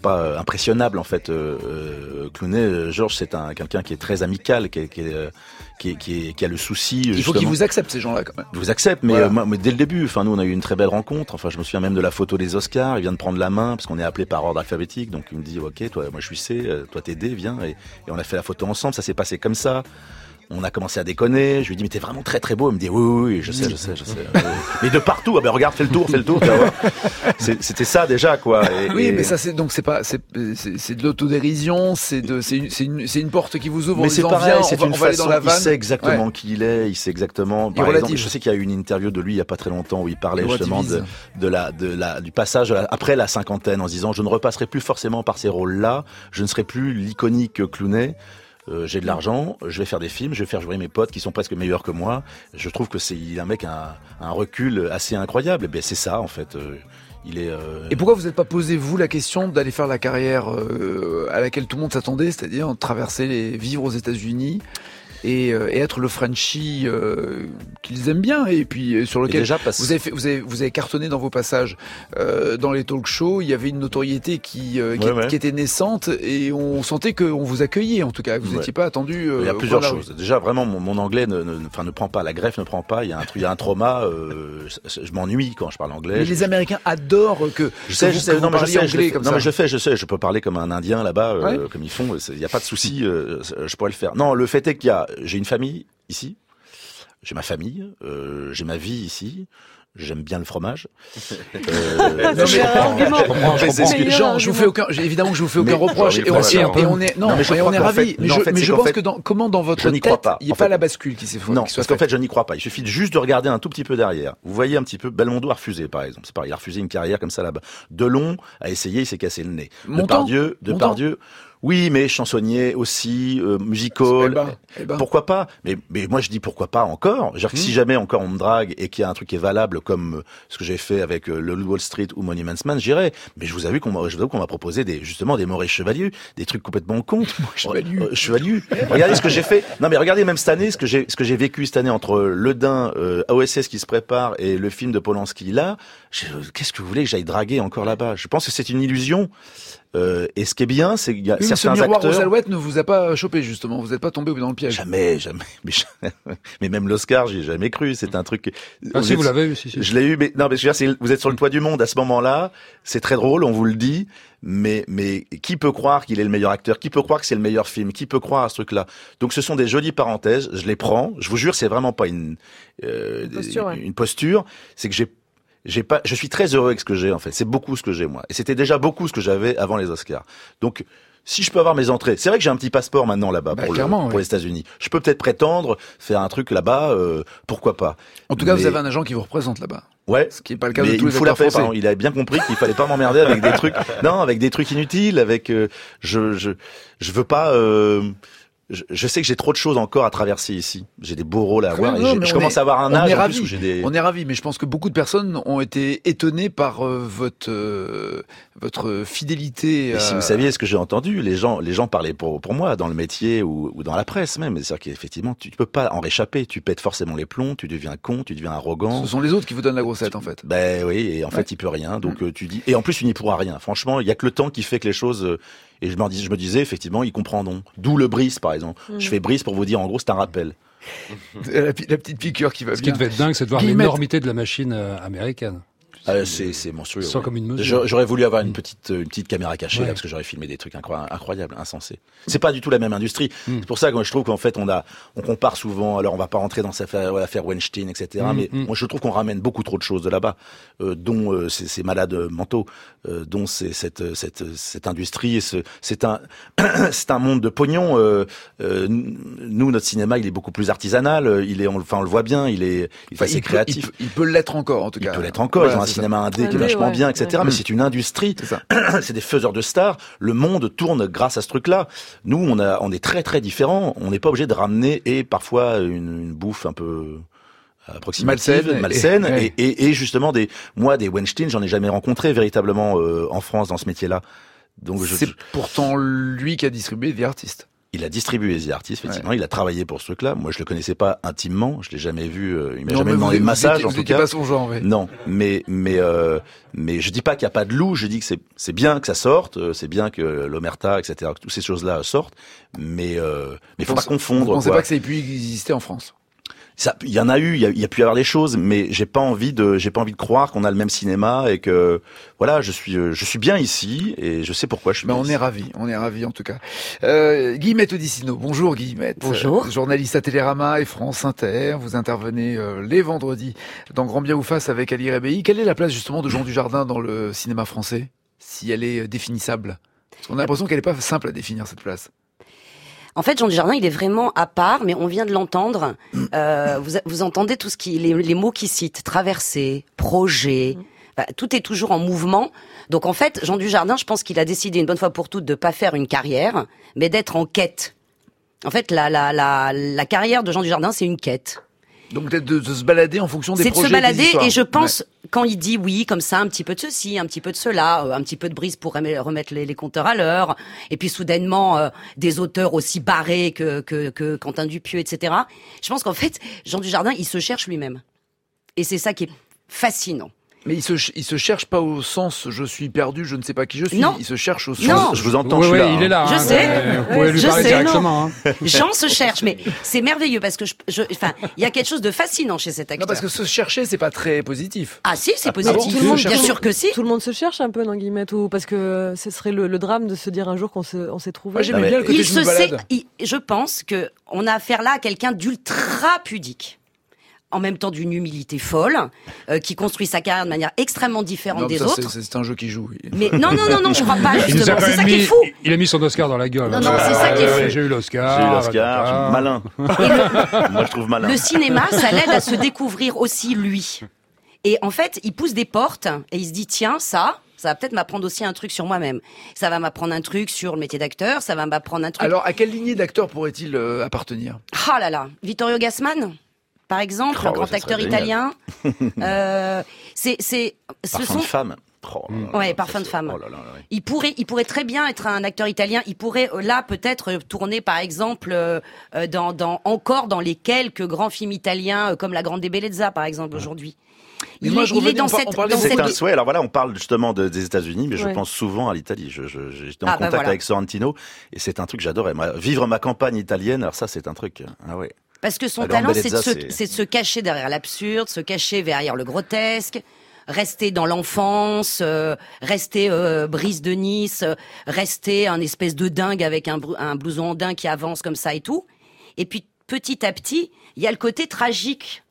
impressionnables en fait. Clooney, Georges, c'est quelqu'un qui est très amical, qui est qui a le souci. Il faut qu'ils vous acceptent, ces gens-là, quand même. Ils vous acceptent, mais, mais dès le début, enfin, nous, on a eu une très belle rencontre. Enfin, je me souviens même de la photo des Oscars. Il vient de prendre la main, parce qu'on est appelé par ordre alphabétique. Donc, il me dit, OK, toi, moi, je suis C, toi, t'es D, viens. Et on a fait la photo ensemble. Ça s'est passé comme ça. On a commencé à déconner. Je lui ai dit, mais t'es vraiment très très beau. Il me dit, oui, je sais. Mais de partout. Ah ben regarde, fais le tour. C'était ça déjà, quoi. Mais ça, c'est de l'autodérision. C'est une porte qui vous ouvre. Mais c'est pareil. On va aller dans la vanne. Il sait exactement qui il est. Il sait exactement. Par exemple, je sais qu'il y a eu une interview de lui il y a pas très longtemps où il parlait justement du passage après la cinquantaine, en se disant, je ne repasserai plus forcément par ces rôles-là. Je ne serai plus l'iconique clownet. J'ai de l'argent, je vais faire des films, je vais faire jouer mes potes qui sont presque meilleurs que moi. Je trouve que il a un mec un recul assez incroyable. Et ben c'est ça en fait. Il est. Et pourquoi vous n'êtes pas posé vous la question d'aller faire la carrière à laquelle tout le monde s'attendait, c'est-à-dire vivre aux États-Unis? Et être le Frenchie qu'ils aiment bien, et puis sur lequel vous avez cartonné dans vos passages dans les talk shows. Il y avait une notoriété qui était naissante, et on sentait qu'on vous accueillait, en tout cas, que vous n'étiez pas attendu. Il y a plusieurs choses. Déjà, vraiment, mon anglais ne prend pas, la greffe ne prend pas. Il y a un trauma. Je m'ennuie quand je parle anglais. Mais les Américains adorent que je sais. Non, mais je sais. Je peux parler comme un Indien là-bas, comme ils font. Il n'y a pas de souci. Je pourrais le faire. Non, le fait est j'ai une famille ici, j'ai ma famille, j'ai ma vie ici. J'aime bien le fromage. Jean, je vous fais aucun reproche. Et on est ravis. Mais je pense que comment dans votre tête, il n'y a pas la bascule qui s'est faite. Non, parce qu'en fait, je n'y crois pas. Il suffit juste de regarder un tout petit peu derrière. Vous voyez un petit peu, Belmondo a refusé, par exemple. C'est pareil, il a refusé une carrière comme ça là-bas. Delon a essayé, il s'est cassé le nez. Depardieu. Oui, mais chansonnier aussi, musical. Pourquoi pas? Mais moi je dis pourquoi pas encore. Si jamais encore on me drague et qu'il y a un truc qui est valable comme ce que j'ai fait avec le Wall Street ou Monuments Man, j'irai. Mais je vous avoue qu'on m'a proposé justement des Maurice Chevalier, des trucs complètement cons. Chevalier. Regardez ce que j'ai fait. Non mais regardez même cette année ce que j'ai vécu cette année entre Le Dain, OSS qui se prépare et le film de Polanski là. Qu'est-ce que vous voulez que j'aille draguer encore là-bas? Je pense que c'est une illusion. Et ce qui est bien, c'est qu'il y a certains acteurs. Ce miroir aux alouettes ne vous a pas chopé, justement. Vous n'êtes pas tombé dans le piège. Jamais. Mais même l'Oscar, j'y ai jamais cru. C'est un truc. Si vous l'avez eu, si. Je l'ai eu, mais non, mais je veux dire, vous êtes sur le toit du monde à ce moment-là. C'est très drôle, on vous le dit. Mais qui peut croire qu'il est le meilleur acteur? Qui peut croire que c'est le meilleur film? Qui peut croire à ce truc-là? Donc ce sont des jolies parenthèses. Je les prends. Je vous jure, c'est vraiment pas une posture. C'est que je suis très heureux avec ce que j'ai, en fait. C'est beaucoup ce que j'ai, moi. Et c'était déjà beaucoup ce que j'avais avant les Oscars. Donc, si je peux avoir mes entrées, c'est vrai que j'ai un petit passeport maintenant là-bas pour les États-Unis. Je peux peut-être prétendre faire un truc là-bas, pourquoi pas. En tout cas, vous avez un agent qui vous représente là-bas. Ouais. Ce qui est pas le cas de tous les acteurs français. Il a bien compris qu'il fallait pas m'emmerder avec des trucs, avec des trucs inutiles, je veux pas, je sais que j'ai trop de choses encore à traverser ici. J'ai des beaux rôles à avoir. Je commence à avoir un âge en plus où j'ai des... On est ravis, mais je pense que beaucoup de personnes ont été étonnées par votre fidélité. Et si vous saviez ce que j'ai entendu, les gens parlaient pour moi dans le métier ou dans la presse même. C'est-à-dire qu'effectivement, tu peux pas en réchapper. Tu pètes forcément les plombs, tu deviens con, tu deviens arrogant. Ce sont les autres qui vous donnent la grossette, en fait. Ben oui, et en fait, il peut rien. Donc tu dis. Et en plus, tu n'y pourras rien. Franchement, il y a que le temps qui fait que les choses. Et je me disais, effectivement, ils comprendront. D'où le Brice, par exemple. Je fais Brice pour vous dire, en gros, c'est un rappel. La petite piqûre qui va bien. Ce qui devait être dingue, c'est de voir l'énormité de la machine américaine. C'est monstrueux. Sans comme une mesure. J'aurais voulu avoir une petite caméra cachée là, parce que j'aurais filmé des trucs incroyables, insensés. C'est pas du tout la même industrie. C'est pour ça que moi je trouve qu'en fait on compare souvent. Alors on va pas rentrer dans l'affaire Weinstein, etc. Mais moi je trouve qu'on ramène beaucoup trop de choses de là-bas, dont ces malades mentaux, dont cette industrie. C'est un monde de pognon. Nous notre cinéma il est beaucoup plus artisanal. On le voit bien. Il est assez créatif. Il peut l'être encore en tout cas. Il peut l'être encore. Ils ont un cinéma indé qui est vachement bien, etc. Mais c'est une industrie. C'est des faiseurs de stars. Le monde tourne grâce à ce truc-là. Nous, on est très très différents. On n'est pas obligé de ramener parfois une bouffe un peu approximative, malsaine. Et justement des Weinstein, j'en ai jamais rencontré véritablement en France dans ce métier-là. Donc c'est pourtant lui qui a distribué The Artist. Il a distribué The Artist, effectivement. Il a travaillé pour ce truc-là. Moi, je le connaissais pas intimement. Je l'ai jamais vu. Il m'a jamais demandé de massage, en tout cas. Pas son genre, oui. Non, mais je dis pas qu'il y a pas de loup. Je dis que c'est bien que ça sorte. C'est bien que l'Omerta, etc., que toutes ces choses-là sortent. Mais faut pas confondre. Vous pensez pas que ça ait pu exister en France? Il y en a eu, il y a pu y avoir des choses, mais j'ai pas envie de croire qu'on a le même cinéma et que voilà, je suis bien ici et je sais pourquoi je suis. On est ravis en tout cas. Guillemette Odissino, bonjour Guillemette. Bonjour. Journaliste à Télérama et France Inter, vous intervenez les vendredis dans Grand Bien ou Face avec Ali Rebéi. Quelle est la place justement de Jean Dujardin dans le cinéma français, si elle est définissable? Parce qu'on a l'impression qu'elle est pas simple à définir cette place. En fait, Jean Dujardin, il est vraiment à part, mais on vient de l'entendre. Vous entendez tout les mots qu'il cite, traversée, projet. Tout est toujours en mouvement. Donc en fait, Jean Dujardin, je pense qu'il a décidé une bonne fois pour toutes de pas faire une carrière, mais d'être en quête. En fait, la carrière de Jean Dujardin, c'est une quête. Donc peut-être de se balader en fonction des projets. C'est de se balader, et je pense, quand il dit oui, comme ça, un petit peu de ceci, un petit peu de cela, un petit peu de brise pour remettre les compteurs à l'heure, et puis soudainement, des auteurs aussi barrés que Quentin Dupieux, etc. Je pense qu'en fait, Jean Dujardin, il se cherche lui-même. Et c'est ça qui est fascinant. Mais il se cherche pas au sens je suis perdu, je ne sais pas qui je suis. Non. Il se cherche au sens. Non. Je vous entends, Oui, je suis là. il est là. Je sais. Vous pouvez lui Je parler sais, directement. Jean se cherche, mais c'est merveilleux parce que il y a quelque chose de fascinant chez cet acteur. Non, parce que se chercher, c'est pas très positif. Ah si, c'est positif. bon, Bien sûr que si. Tout le monde se cherche un peu dans Guillemette, ou parce que ce serait le drame de se dire un jour qu'on s'est trouvé. Moi, j'aimais bien le côté je me balade. Je pense que on a affaire là à quelqu'un d'ultra pudique. En même temps d'une humilité folle, qui construit sa carrière de manière extrêmement différente des autres. C'est un jeu qui joue. Mais non, je crois pas, justement. C'est ça qui est fou. Il a mis son Oscar dans la gueule. Non, c'est ça qui est fou. J'ai eu l'Oscar. Malin. Moi, je trouve malin. Le cinéma, ça l'aide à se découvrir aussi lui. Et en fait, il pousse des portes et il se dit, tiens, ça va peut-être m'apprendre aussi un truc sur moi-même. Ça va m'apprendre un truc sur le métier d'acteur, ça va m'apprendre un truc... Alors, à quelle lignée d'acteur pourrait-il appartenir? Ah là là, Vittorio Gassman, par exemple, un grand acteur italien. Parfum de femme. Parfum de femme. Il pourrait très bien être un acteur italien. Il pourrait là peut-être tourner par exemple dans les quelques grands films italiens comme La Grande Bellezza par exemple aujourd'hui. Il est dans cette... C'est un souhait. Alors voilà, on parle justement des États-Unis, mais je pense souvent à l'Italie. J'étais en contact avec Sorrentino et c'est un truc que j'adorais. Vivre ma campagne italienne, alors ça c'est un truc. Ah ouais. Parce que son talent, c'est de se cacher derrière l'absurde, se cacher derrière le grotesque, rester dans l'enfance, rester Brice de Nice, rester un espèce de dingue avec un blouson dingue qui avance comme ça et tout. Et puis petit à petit, il y a le côté tragique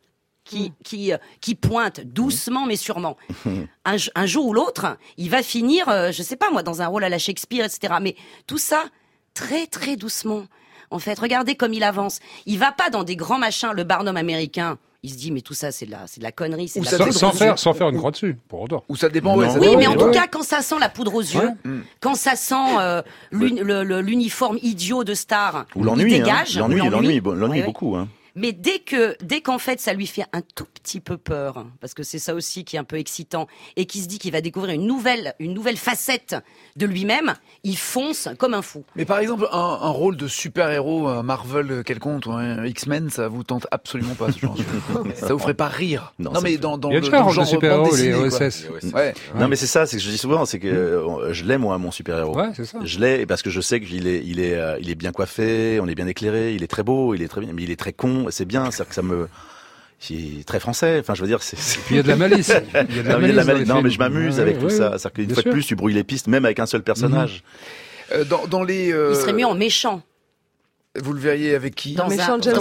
qui pointe doucement mais sûrement. Un jour ou l'autre, il va finir, je sais pas moi, dans un rôle à la Shakespeare, etc. Mais tout ça très très doucement. En fait, regardez comme il avance. Il va pas dans des grands machins, le Barnum américain. Il se dit, mais tout ça, c'est de la connerie. C'est sans faire une croix dessus, pour autant. Ou ça dépend. Oui, mais en tout cas, quand ça sent la poudre aux yeux, quand ça sent l'uniforme idiot de star, ou l'ennui, il dégage. L'ennui beaucoup. Mais dès qu'en fait ça lui fait un tout petit peu peur, parce que c'est ça aussi qui est un peu excitant, et qui se dit qu'il va découvrir une nouvelle facette de lui-même, il fonce comme un fou. Mais par exemple, un rôle de super-héros, un Marvel quelconque, ou un X-Men, ça vous tente absolument pas, ce genre. Ça vous ferait pas rire. Non, mais dans il y a le genre genre de super-héros, les OSS. Ouais. Non, mais c'est ça, c'est que je dis souvent, c'est que je l'ai moi, mon super-héros. Ouais, c'est ça. Je l'ai parce que je sais qu'il est bien coiffé, on est bien éclairé, il est très beau, il est très bien, mais il est très con. C'est bien, c'est que c'est très français. Enfin, je veux dire, Puis il y a de la malice. Non, mais je m'amuse avec tout ça. C'est-à-dire qu'une fois de plus, tu brouilles les pistes, même avec un seul personnage. Il serait mieux en méchant. Vous le verriez avec qui? Dans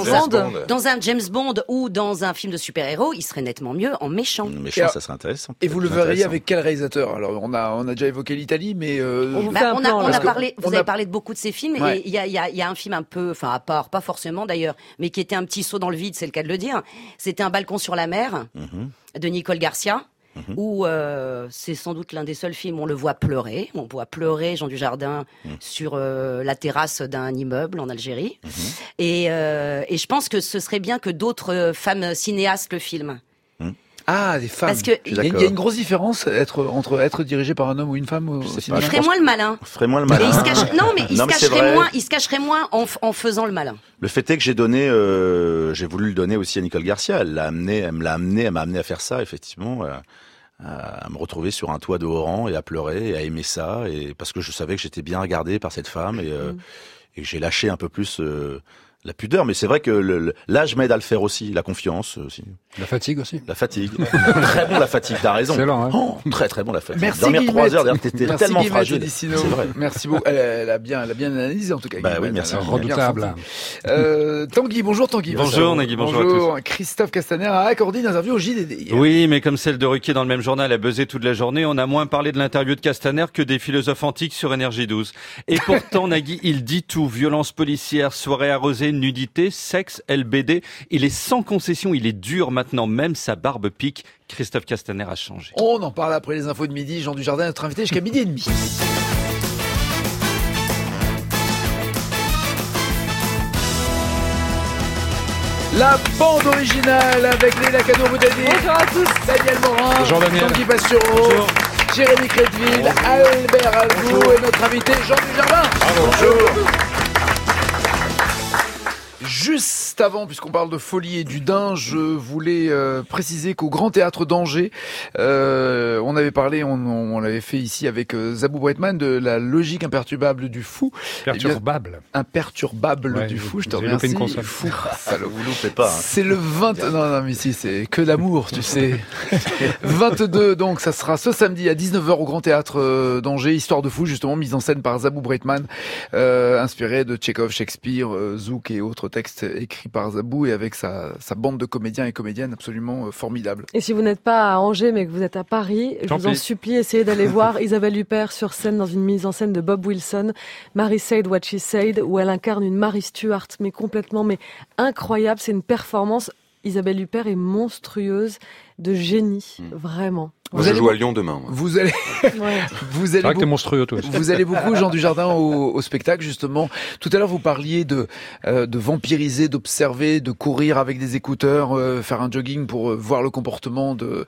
un James Bond ou dans un film de super-héros, il serait nettement mieux en méchant. Méchant, ça serait intéressant. Et vous le verriez avec quel réalisateur? Alors, on a déjà évoqué l'Italie, mais vous avez parlé de beaucoup de ces films, et il y a un film un peu, enfin à part, pas forcément d'ailleurs, mais qui était un petit saut dans le vide, c'est le cas de le dire. C'était Un balcon sur la mer de Nicole Garcia. Où c'est sans doute l'un des seuls films où on le voit pleurer. On voit pleurer Jean Dujardin sur la terrasse d'un immeuble en Algérie. Et je pense que ce serait bien que d'autres femmes cinéastes le filment. Ah, des femmes. Parce que il y a une grosse différence entre être dirigé par un homme ou une femme au cinéma. Il ferait moins le malin. Ferait-moi le malin. Mais il se cacherait moins en faisant le malin. Le fait est que j'ai voulu le donner aussi à Nicole Garcia. Elle m'a amené à faire ça, effectivement, à me retrouver sur un toit de Oran et à pleurer et à aimer ça, et parce que je savais que j'étais bien regardé par cette femme et que j'ai lâché un peu plus la pudeur, mais c'est vrai que l'âge m'aide à le faire aussi, la confiance aussi. La fatigue aussi. La fatigue. Très bon la fatigue, t'as raison. Excellent, hein. Très très bon la fatigue. Merci Dormir Guillemette. 3 heures, d'ailleurs, t'étais tellement fragile. C'est vrai. Merci beaucoup. Elle a bien analysé en tout cas. Bah oui, merci. Redoutable. Tanguy, bonjour Tanguy. Bonjour Nagui, bonjour à tous. Christophe Castaner a accordé une interview au JDD. Oui, mais comme celle de Ruquier dans le même journal a buzzé toute la journée, on a moins parlé de l'interview de Castaner que des philosophes antiques sur Énergie 12. Et pourtant, Nagui, il dit tout. Violence policière, soirée arrosée, nudité, sexe, LBD. Il est sans concession, il est dur maintenant, même sa barbe pique. Christophe Castaner a changé. On en parle après les infos de midi. Jean Dujardin est notre invité jusqu'à midi et demi. La bande originale avec Léla Cadot-Boudadi. Bonjour à tous. Daniel Morin. Bonjour Daniel. Tanguy Pastureau. Jérémy Crédville. Albert Alvou et notre invité Jean Dujardin. Bonjour. Juste avant, puisqu'on parle de folie et du daim, je voulais préciser qu'au Grand Théâtre d'Angers, on avait parlé, on l'avait fait ici avec Zabou Breitman, de la logique imperturbable du fou. Perturbable. Imperturbable du fou, je te remercie. Fou. Ça le vous loupez pas. C'est le 20... Non, mais si, c'est que d'amour, tu sais. 22, donc, ça sera ce samedi à 19h au Grand Théâtre d'Angers, Histoire de fou, justement, mise en scène par Zabou Breitman, inspiré de Tchekhov, Shakespeare, Zouk et autres textes écrits par Zabou et avec sa bande de comédiens et comédiennes absolument formidables. Et si vous n'êtes pas à Angers mais que vous êtes à Paris, je vous en supplie, essayez d'aller voir Isabelle Huppert sur scène dans une mise en scène de Bob Wilson, Mary Said What She Said, où elle incarne une Mary Stuart, mais incroyable. C'est une performance. Isabelle Huppert est monstrueuse, de génie, vraiment. Moi, je joue à Lyon demain. Moi. Vous allez, c'est vrai que t'es monstrueux, toi aussi. Vous allez beaucoup, Jean Dujardin, au spectacle, justement. Tout à l'heure, vous parliez de vampiriser, d'observer, de courir avec des écouteurs, faire un jogging pour voir le comportement de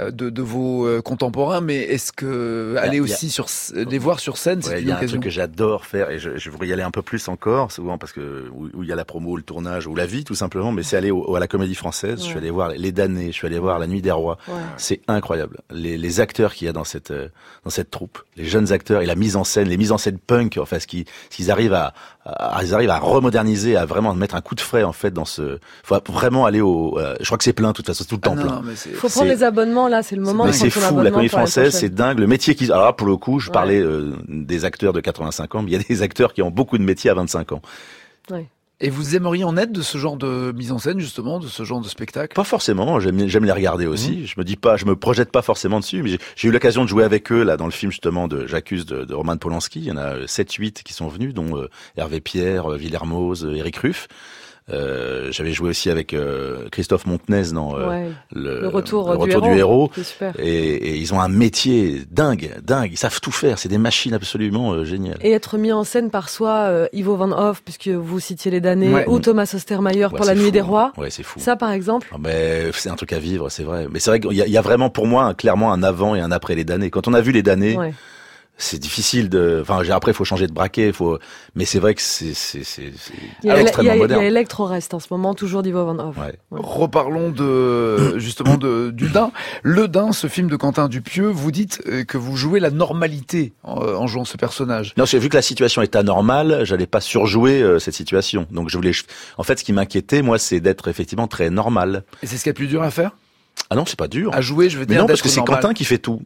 vos contemporains. Mais est-ce que aller aussi les voir sur scène, c'est une occasion? Il y a un truc que j'adore faire, et je voudrais y aller un peu plus encore, souvent parce que où il y a la promo, le tournage, ou la vie, tout simplement. Mais c'est aller à la Comédie Française. Ouais. Je suis allé voir Les Damnés, je suis allé voir La Nuit des Rois. Ouais. C'est incroyable. Les acteurs qu'il y a dans cette troupe, les jeunes acteurs et la mise en scène, les mises en scène punk, enfin qu'ils arrivent à remoderniser, à vraiment mettre un coup de frais en fait dans ce. Faut vraiment aller je crois que c'est plein de toute façon, tout le temps plein. Faut prendre les abonnements là, c'est le moment. Mais c'est fou, la Comédie Française, c'est dingue. Le métier alors là, pour le coup, je parlais des acteurs de 85 ans, mais il y a des acteurs qui ont beaucoup de métiers à 25 ans. Ouais. Et vous aimeriez en être de ce genre de mise en scène, justement, de ce genre de spectacle? Pas forcément, j'aime les regarder aussi. Je me projette pas forcément dessus, mais j'ai eu l'occasion de jouer avec eux, là, dans le film, justement, J'accuse de Roman Polanski. Il y en a 7-8 qui sont venus, dont Hervé Pierre, Villermoz, Éric Ruff. J'avais joué aussi avec Christophe Montenez dans le retour du héros. Et ils ont un métier dingue. Ils savent tout faire. C'est des machines absolument géniales. Et être mis en scène par soit Ivo Van Hoff, puisque vous citiez Les Damnés, ou Thomas Ostermayer pour La Nuit des Rois. Ouais, c'est fou. Ça, par exemple. Mais c'est un truc à vivre, c'est vrai. Mais c'est vrai qu'il y a vraiment pour moi clairement un avant et un après Les Damnés. Quand on a vu Les Damnés. Ouais. C'est difficile après, il faut changer de braquet, mais c'est vrai que c'est extrêmement moderne. Il y a Electro-Rest en ce moment, toujours d'Ivo Van Hoff. Ouais. Reparlons justement du Dain. Le Dain, ce film de Quentin Dupieux, vous dites que vous jouez la normalité en jouant ce personnage. Non, vu que la situation est anormale, j'allais pas surjouer cette situation. Donc en fait, ce qui m'inquiétait, moi, c'est d'être effectivement très normal. Et c'est ce qui est le plus dur à faire? Ah non, c'est pas dur. À jouer, je veux dire. Mais non, parce que c'est Quentin qui fait tout.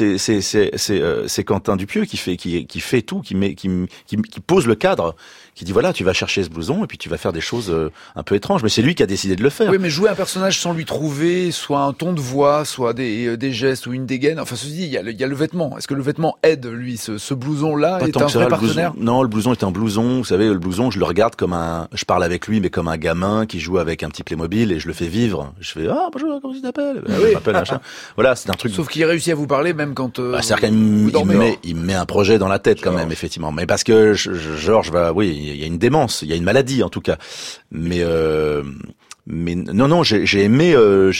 C'est Quentin Dupieux qui fait tout, qui pose le cadre, qui dit voilà, tu vas chercher ce blouson et puis tu vas faire des choses un peu étranges. Mais c'est lui qui a décidé de le faire. Oui, mais jouer un personnage sans lui trouver soit un ton de voix, soit des gestes ou une dégaine. Enfin, ceci dit, il y a le vêtement. Est-ce que le vêtement aide, lui, ce blouson-là est un vrai partenaire? Non, le blouson est un blouson. Vous savez, le blouson, je le regarde je parle avec lui, mais comme un gamin qui joue avec un petit Playmobil et je le fais vivre. Je fais bonjour, comment tu t'appelles? Oui. Voilà, c'est un truc. Sauf qu'il réussit à vous parler même quand. C'est-à-dire qu'il me met un projet dans la tête quand même, effectivement. Mais parce que Georges il y a une démence, il y a une maladie en tout cas. Mais non, j'ai aimé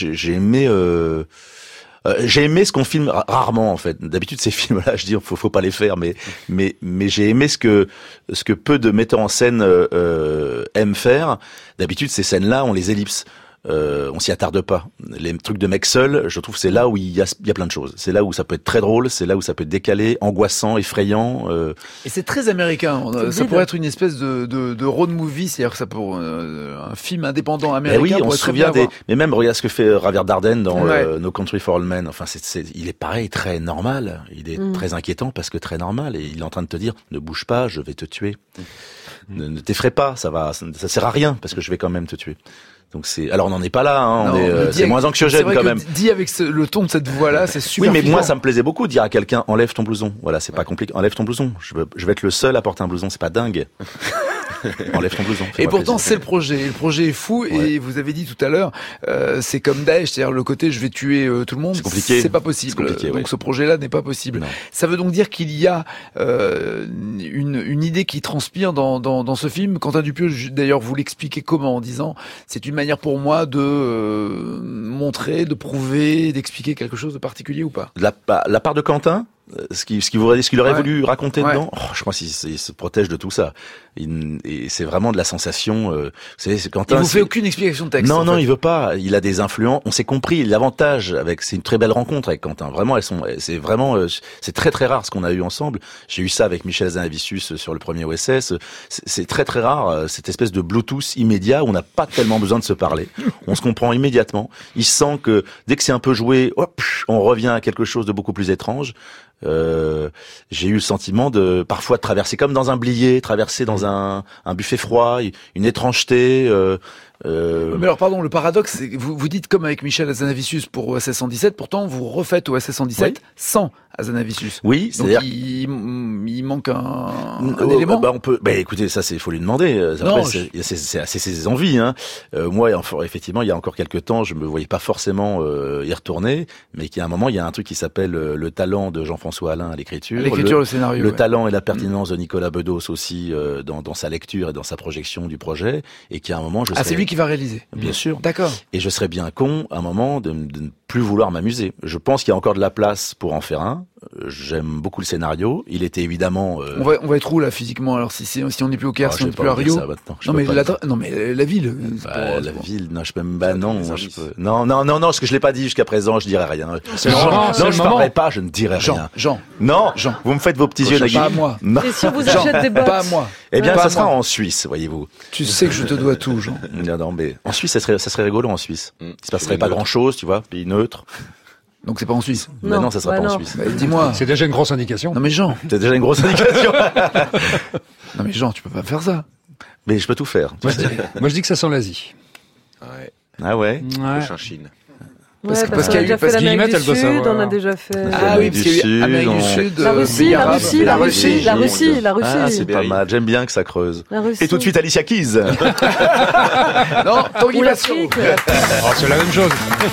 ce qu'on filme rarement en fait. D'habitude ces films-là, je dis faut pas les faire, mais j'ai aimé ce que peu de metteurs en scène aiment faire. D'habitude ces scènes-là, on les ellipse. On s'y attarde pas. Les trucs de mecs seuls, je trouve, c'est là où il y a plein de choses. C'est là où ça peut être très drôle, c'est là où ça peut être décalé, angoissant, effrayant. Et c'est très américain. Ça pourrait être une espèce de road movie, c'est-à-dire que ça peut un film indépendant américain. Oui, on se souvient mais même regarde ce que fait Javier Bardem dans No Country for Old Men. Enfin, il est pareil, très normal. Il est très inquiétant parce que très normal. Et il est en train de te dire, ne bouge pas, je vais te tuer. Ne t'effraie pas, ça sert à rien parce que je vais quand même te tuer. Donc alors on n'en est pas là, hein, c'est moins anxiogène quand même. Dit avec le ton de cette voix-là, c'est super. Oui, mais moi ça me plaisait beaucoup de dire à quelqu'un enlève ton blouson. Voilà, c'est pas compliqué. Enlève ton blouson. Je vais être le seul à porter un blouson, c'est pas dingue. Enlève ton blouson. Et pourtant c'est le projet. Le projet est fou et vous avez dit tout à l'heure, c'est comme Daesh, c'est-à-dire le côté je vais tuer tout le monde. C'est compliqué. C'est pas possible. Donc ce projet-là n'est pas possible. Non. Ça veut donc dire qu'il y a une idée qui transpire dans ce film. Quentin Dupieux, d'ailleurs, vous l'expliquez comment en disant c'est une manière pour moi de montrer, de prouver, d'expliquer quelque chose de particulier ou pas. La part de Quentin, ce qu'il aurait voulu raconter dedans, je crois qu'il se protège de tout ça. Et c'est vraiment de la sensation. C'est Quentin. Il vous fait aucune explication de texte. Non, il veut pas. Il a des influences. On s'est compris. L'avantage c'est une très belle rencontre avec Quentin. Vraiment, c'est très très rare ce qu'on a eu ensemble. J'ai eu ça avec Michel Hazanavicius sur le premier OSS. C'est très très rare cette espèce de Bluetooth immédiat où on n'a pas tellement besoin de se parler. On se comprend immédiatement. Il sent que dès que c'est un peu joué, on revient à quelque chose de beaucoup plus étrange. J'ai eu le sentiment parfois de traverser comme dans un blier, traverser dans un buffet froid, une étrangeté. Mais alors pardon, le paradoxe, c'est que vous dites comme avec Michel Hazanavicius pour OSS 117, pourtant vous refaites OSS 117 sans Hazanavicius. Oui, c'est-à-dire il manque un élément. Écoutez, ça faut lui demander. Après, c'est ses envies. Hein. Moi, effectivement, il y a encore quelques temps, je me voyais pas forcément y retourner, mais qu'il y a un moment, il y a un truc qui s'appelle le talent de Jean-François Alain à l'écriture, le scénario, le talent et la pertinence de Nicolas Bedos aussi dans sa lecture et dans sa projection du projet, et qu'il y a un moment, c'est lui qui va réaliser. Bien sûr. D'accord. Et je serais bien con, à un moment, de ne plus vouloir m'amuser. Je pense qu'il y a encore de la place pour en faire un. J'aime beaucoup le scénario. Il était évidemment. On va être où là physiquement alors si on n'est plus au Caire, si on n'est plus à Rio. Non mais la ville. La ville. Non, je peux même. Non, non, parce que je l'ai pas dit jusqu'à présent. Je dirais rien. Non, je parlerai pas. Je ne dirai rien. Jean. Vous me faites vos petits yeux, Nagui. Pas à moi. Et si on vous achète des bottes. Pas à moi. Eh bien, ça sera en Suisse, voyez-vous. Tu sais que je te dois tout, Jean. Non, mais en Suisse, ça serait rigolo en Suisse. Il se passerait pas grand-chose, tu vois, pays neutre. Donc c'est pas en Suisse. Non, ça sera pas en Suisse. Dis-moi. C'est déjà une grosse indication. Non mais Jean. C'est déjà une grosse indication. Non mais Jean, tu peux pas faire ça. Mais je peux tout faire. Moi je dis que ça sent l'Asie. Ouais. Ah ouais. Prochain Chine. Parce qu'on a déjà fait l'Amérique du Sud, on a déjà fait... Ah oui, parce qu'il y a Amérique du Sud, la Russie. Ah, c'est pas mal. J'aime bien que ça creuse. Et tout de suite, Alicia Keys. Non, Tanguy Passion. C'est la même chose.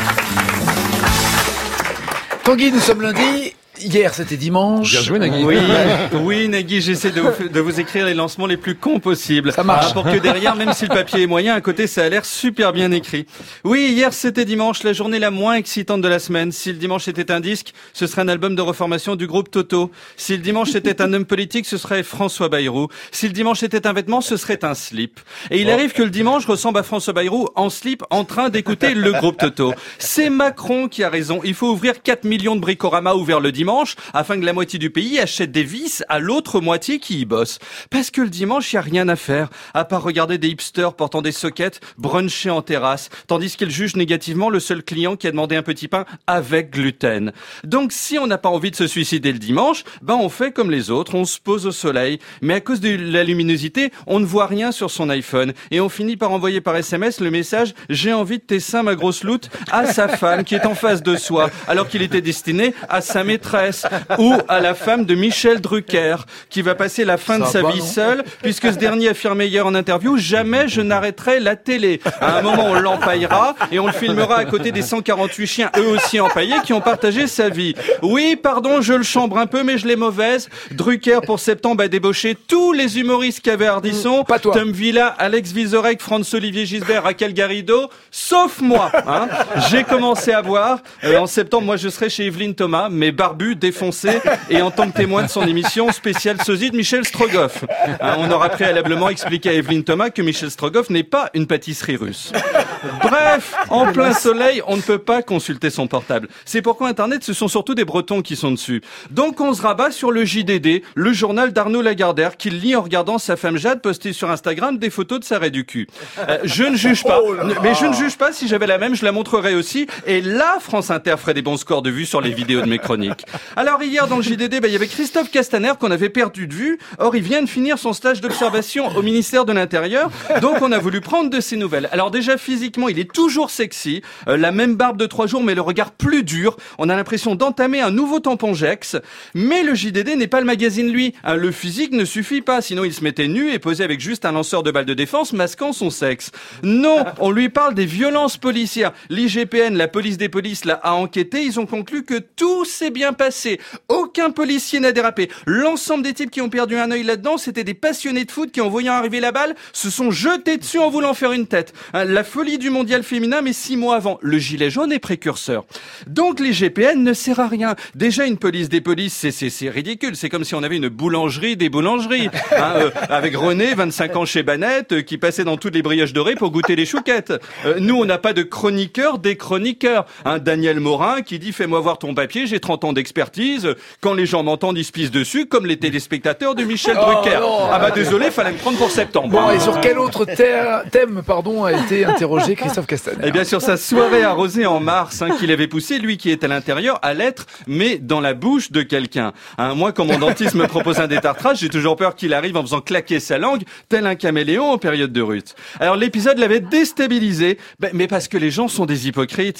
Tanguy, nous sommes lundi. Hier, c'était dimanche. Bien joué, Nagui. Oui, Nagui, j'essaie de vous écrire les lancements les plus cons possibles. Ça marche. Pour que derrière, même si le papier est moyen, à côté, ça a l'air super bien écrit. Oui, hier, c'était dimanche, la journée la moins excitante de la semaine. Si le dimanche était un disque, ce serait un album de reformation du groupe Toto. Si le dimanche était un homme politique, ce serait François Bayrou. Si le dimanche était un vêtement, ce serait un slip. Et il arrive que le dimanche ressemble à François Bayrou en slip, en train d'écouter le groupe Toto. C'est Macron qui a raison. Il faut ouvrir 4 millions de bricoramas ouverts le dimanche, afin que la moitié du pays achète des vis à l'autre moitié qui y bosse. Parce que le dimanche, il n'y a rien à faire, à part regarder des hipsters portant des sockets, bruncher en terrasse, tandis qu'ils jugent négativement le seul client qui a demandé un petit pain avec gluten. Donc si on n'a pas envie de se suicider le dimanche, on fait comme les autres, on se pose au soleil. Mais à cause de la luminosité, on ne voit rien sur son iPhone. Et on finit par envoyer par SMS le message « J'ai envie de tes seins, ma grosse loute » à sa femme qui est en face de soi, alors qu'il était destiné à sa maîtresse Pécresse ou à la femme de Michel Drucker, qui va passer la fin de sa vie seule, puisque ce dernier affirmait hier en interview, jamais je n'arrêterai la télé. À un moment, on l'empaillera et on le filmera à côté des 148 chiens, eux aussi empaillés, qui ont partagé sa vie. Oui, pardon, je le chambre un peu, mais je l'ai mauvaise. Drucker, pour septembre, a débauché tous les humoristes qui avaient Ardisson. Pas toi. Tom Villa, Alex Vizorek, Franz-Olivier Gisbert, Raquel Garrido, sauf moi. Hein. J'ai commencé à voir. En septembre, moi, je serai chez Evelyne Thomas, mais barbu, défoncé, et en tant que témoin de son émission spéciale sosie de Michel Strogoff. Hein, on aura préalablement expliqué à Evelyne Thomas que Michel Strogoff n'est pas une pâtisserie russe. Bref, en plein soleil, on ne peut pas consulter son portable. C'est pourquoi Internet, ce sont surtout des Bretons qui sont dessus. Donc on se rabat sur le JDD, le journal d'Arnaud Lagardère, qui lit en regardant sa femme Jade poster sur Instagram des photos de sa raie du cul. Je ne juge pas, mais je ne juge pas. Si j'avais la même, je la montrerais aussi. Et là, France Inter ferait des bons scores de vues sur les vidéos de mes chroniques. Alors hier, dans le JDD, il y avait Christophe Castaner qu'on avait perdu de vue. Or, il vient de finir son stage d'observation au ministère de l'Intérieur. Donc on a voulu prendre de ses nouvelles. Alors déjà, physiquement, il est toujours sexy. La même barbe de 3 jours, mais le regard plus dur. On a l'impression d'entamer un nouveau tampon Jex. Mais le JDD n'est pas le magazine, lui. Le physique ne suffit pas. Sinon, il se mettait nu et posait avec juste un lanceur de balles de défense masquant son sexe. Non, on lui parle des violences policières. L'IGPN, la police des polices, a enquêté. Ils ont conclu que tout s'est bien passé. Aucun policier n'a dérapé. L'ensemble des types qui ont perdu un œil là-dedans, c'était des passionnés de foot qui, en voyant arriver la balle, se sont jetés dessus en voulant faire une tête. La folie du mondial féminin, mais 6 mois avant. Le gilet jaune est précurseur. Donc l'IGPN ne sert à rien. Déjà, une police des polices, c'est ridicule. C'est comme si on avait une boulangerie des boulangeries. Avec René, 25 ans chez Banette, qui passait dans toutes les brioches dorées pour goûter les chouquettes. Nous, on n'a pas de chroniqueur des chroniqueurs. Daniel Morin qui dit « Fais-moi voir ton papier, j'ai 30 ans d'expertise. Quand les gens m'entendent, ils se pissent dessus, comme les téléspectateurs de Michel Drucker. » Désolé, fallait me prendre pour septembre. Bon, et sur quel autre thème, a été interrogé Christophe Castaner? Eh bien, sur sa soirée arrosée en mars, qu'il avait poussé, lui qui est à l'intérieur, à l'être, mais dans la bouche de quelqu'un. Moi, quand mon dentiste me propose un détartrage, j'ai toujours peur qu'il arrive en faisant claquer sa langue, tel un caméléon en période de rut. Alors, l'épisode l'avait déstabilisé, mais parce que les gens sont des hypocrites.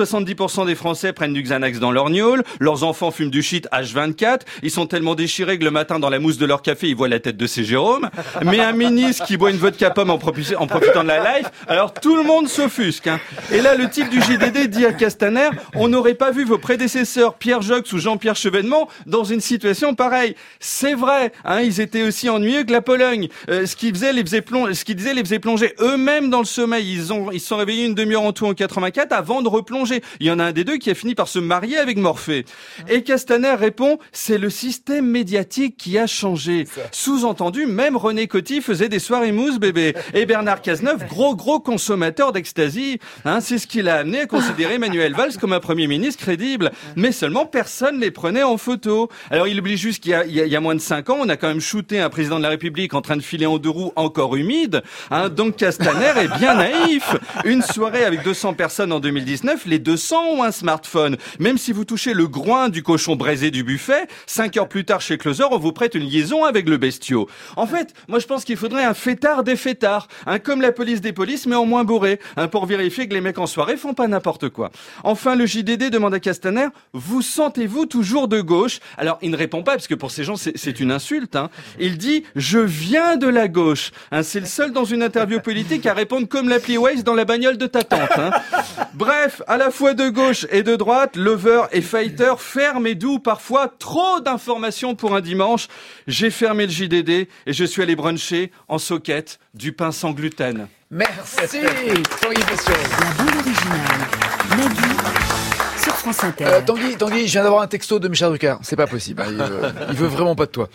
70% des Français prennent du Xanax dans leur gnôle, leurs enfants fument du shit H24, ils sont tellement déchirés que le matin, dans la mousse de leur café, ils voient la tête de C. Jérôme, mais un ministre qui boit une vodka pomme en profitant de la life, alors tout le monde s'offusque. Et là, le type du JDD dit à Castaner, on n'aurait pas vu vos prédécesseurs Pierre Jox ou Jean-Pierre Chevènement dans une situation pareille. C'est vrai, ils étaient aussi ennuyeux que la Pologne. Ce qu'ils disaient les faisait plonger eux-mêmes dans le sommeil. Ils se sont réveillés une demi-heure en tout en 84 avant de replonger. Il y en a un des deux qui a fini par se marier avec Morphée. Et Castaner répond, c'est le système médiatique qui a changé. Sous-entendu, même René Coty faisait des soirées mousse bébé. Et Bernard Cazeneuve, gros consommateur d'ecstasy. C'est ce qui l'a amené à considérer Manuel Valls comme un Premier ministre crédible. Mais seulement personne les prenait en photo. Alors il oublie juste qu'il y a moins de 5 ans, on a quand même shooté un président de la République en train de filer en 2 roues encore humide. Donc Castaner est bien naïf. Une soirée avec 200 personnes en 2019, les 200 ont un smartphone. Même si vous touchez le groin du cochon braisé du buffet, 5 heures plus tard chez Closer, on vous prête une liaison avec le bestiau. En fait, moi je pense qu'il faudrait un fêtard des fêtards, comme la police des polices, mais en moins bourré, pour vérifier que les mecs en soirée font pas n'importe quoi. Enfin, le JDD demande à Castaner, vous sentez-vous toujours de gauche? Alors, il ne répond pas, parce que pour ces gens, c'est une insulte. Il dit, je viens de la gauche. C'est le seul dans une interview politique à répondre comme l'appli Waze dans la bagnole de ta tante. Bref, à la fois de gauche et de droite, lover et fighter, ferme et doux, parfois trop d'informations pour un dimanche. J'ai fermé le JDD et je suis allé bruncher en soquette du pain sans gluten. Merci, Tanguy Fession. La bande originale, Nagui, sur France Inter. Tanguy, je viens d'avoir un texto de Michel Drucker. C'est pas possible. Il veut vraiment pas de toi.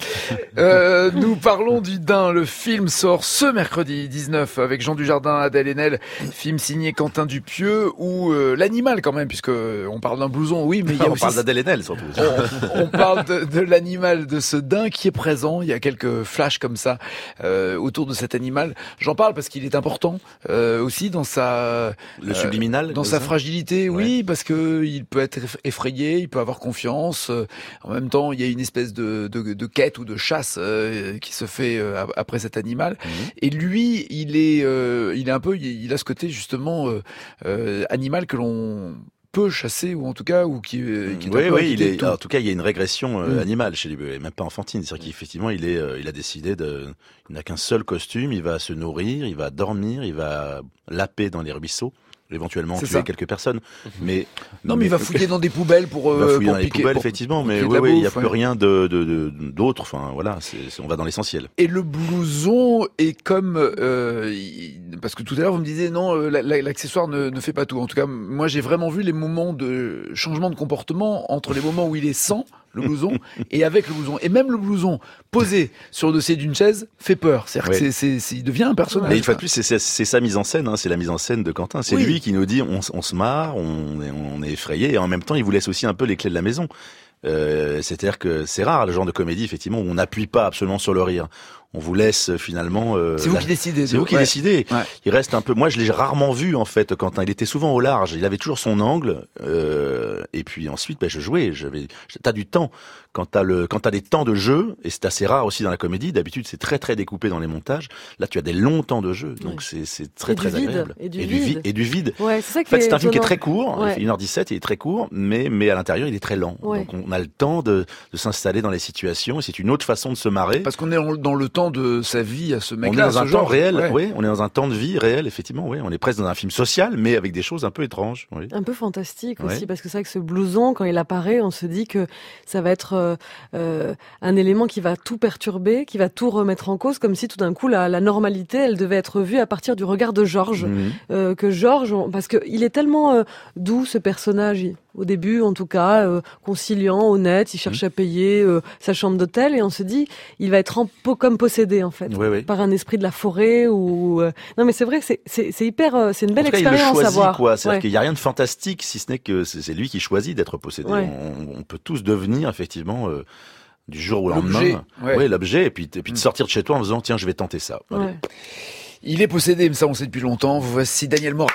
Nous parlons du Dain. Le film sort ce mercredi 19 avec Jean Dujardin, Adèle Haenel. Film signé Quentin Dupieux ou l'animal quand même, puisque on parle d'un blouson. Oui, mais il y a aussi... On parle d'Adèle Haenel surtout. On parle de l'animal, de ce Dain qui est présent. Il y a quelques flashs comme ça autour de cet animal. J'en parle parce qu'il est important aussi dans sa... Le subliminal. Dans sa fragilité, oui, parce que il peut être effrayé, il peut avoir confiance. En même temps, il y a une espèce de quête ou de chasse qui se fait après cet animal. Et lui, il est un peu, il a ce côté justement animal que l'on peu chassé, ou en tout cas, ou qui est oui, en tout cas, il y a une régression animale chez lui, et même pas enfantine. C'est-à-dire qu'effectivement, il a décidé il n'a qu'un seul costume, il va se nourrir, il va dormir, il va laper dans les ruisseaux, éventuellement tuer quelques personnes. Mais il va fouiller dans des poubelles pour dans les poubelles, effectivement. Mais il n'y a plus rien d'autre. Enfin, voilà, on va dans l'essentiel. Et le blouson est comme parce que tout à l'heure vous me disiez non, l'accessoire ne fait pas tout. En tout cas, moi j'ai vraiment vu les moments de changement de comportement entre les moments où il est sans le blouson et avec le blouson. Et même le blouson posé sur le dossier d'une chaise fait peur. C'est-à-dire que il devient un personnage. Mais une fois de plus, c'est sa mise en scène. C'est la mise en scène de Quentin. C'est lui qui nous dit on se marre, on est effrayé, et en même temps il vous laisse aussi un peu les clés de la maison. C'est-à-dire que c'est rare le genre de comédie effectivement où on n'appuie pas absolument sur le rire. On vous laisse finalement. C'est vous qui décidez. C'est vous qui décidez. Ouais. Il reste un peu. Moi, je l'ai rarement vu en fait. Quentin, il était souvent au large. Il avait toujours son angle. Et puis ensuite, je jouais. T'as du temps. Quand t'as des temps de jeu, et c'est assez rare aussi dans la comédie. D'habitude, c'est très très découpé dans les montages. Là, tu as des longs temps de jeu, donc c'est très très agréable. Et du vide. Ouais, c'est ça. En fait, c'est un film qui est très court. Ouais. Il fait 1h17, il est très court, mais à l'intérieur, il est très lent. Ouais. Donc on a le temps de s'installer dans les situations. Et c'est une autre façon de se marrer. Parce qu'on est dans le temps de sa vie à ce mec-là. On est dans un temps réel, on est dans un temps de vie réel, effectivement, on est presque dans un film social, mais avec des choses un peu étranges. Oui. Un peu fantastique aussi, parce que c'est vrai que ce blouson, quand il apparaît, on se dit que ça va être un élément qui va tout perturber, qui va tout remettre en cause, comme si tout d'un coup la normalité, elle devait être vue à partir du regard de Georges. Que Georges, parce que il est tellement doux, ce personnage. Au début, en tout cas, conciliant, honnête, il cherche à payer sa chambre d'hôtel, et on se dit, il va être comme possédé en fait, par un esprit de la forêt ou. Non, mais c'est vrai, c'est hyper, c'est une belle expérience à voir. C'est-à-dire qu'il y a rien de fantastique, si ce n'est que c'est lui qui choisit d'être possédé. On peut tous devenir effectivement du jour au lendemain, l'objet, et puis de sortir de chez toi en disant tiens, je vais tenter ça. Il est possédé, mais ça on sait depuis longtemps. Voici Daniel Morat.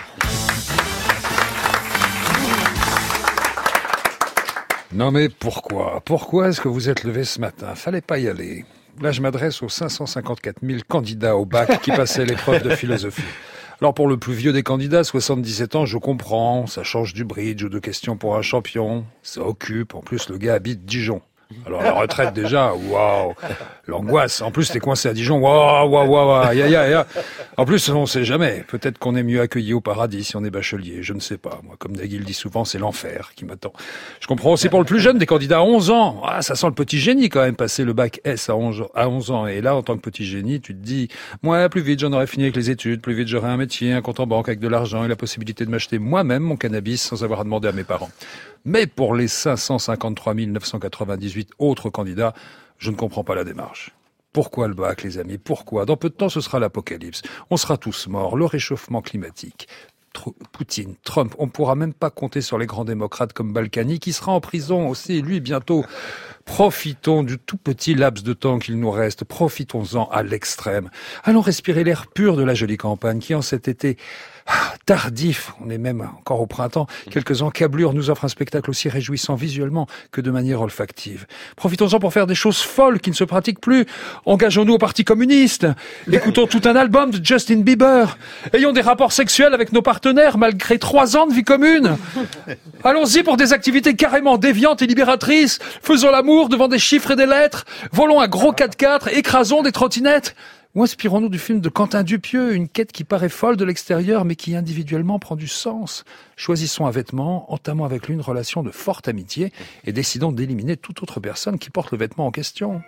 Non mais pourquoi est-ce que vous êtes levé ce matin? Fallait pas y aller. Là, je m'adresse aux 554 000 candidats au bac qui passaient l'épreuve de philosophie. Alors pour le plus vieux des candidats, 77 ans, je comprends, ça change du bridge ou de questions pour un champion, ça occupe, en plus le gars habite Dijon. Alors la retraite déjà, waouh, l'angoisse. En plus t'es coincé à Dijon, waouh, En plus on sait jamais. Peut-être qu'on est mieux accueilli au paradis si on est bachelier. Je ne sais pas. Moi, comme Nagui le dit souvent, c'est l'enfer qui m'attend. Je comprends aussi pour le plus jeune des candidats à 11 ans. Ah, ça sent le petit génie quand même, passer le bac S à 11 ans. Et là, en tant que petit génie, tu te dis, moi, plus vite j'en aurais fini avec les études, plus vite j'aurais un métier, un compte en banque avec de l'argent et la possibilité de m'acheter moi-même mon cannabis sans avoir à demander à mes parents. Mais pour les 553 998 autres candidats, je ne comprends pas la démarche. Pourquoi le bac, les amis? Pourquoi? Dans peu de temps, ce sera l'apocalypse. On sera tous morts. Le réchauffement climatique. Poutine, Trump, on ne pourra même pas compter sur les grands démocrates comme Balkany, qui sera en prison aussi, lui, bientôt. Profitons du tout petit laps de temps qu'il nous reste. Profitons-en à l'extrême. Allons respirer l'air pur de la jolie campagne qui, en cet été tardif, on est même encore au printemps, quelques encablures nous offrent un spectacle aussi réjouissant visuellement que de manière olfactive. Profitons-en pour faire des choses folles qui ne se pratiquent plus. Engageons-nous au Parti communiste. Écoutons tout un album de Justin Bieber. Ayons des rapports sexuels avec nos partenaires malgré 3 ans de vie commune. Allons-y pour des activités carrément déviantes et libératrices. Faisons l'amour devant des chiffres et des lettres. Volons un gros 4x4, écrasons des trottinettes. Ou inspirons-nous du film de Quentin Dupieux, une quête qui paraît folle de l'extérieur, mais qui individuellement prend du sens. Choisissons un vêtement, entamons avec lui une relation de forte amitié, et décidons d'éliminer toute autre personne qui porte le vêtement en question.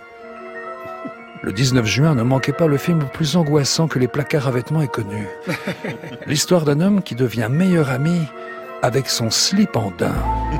Le 19 juin, ne manquez pas le film le plus angoissant que les placards à vêtements aient connu. L'histoire d'un homme qui devient meilleur ami avec son slip en daim.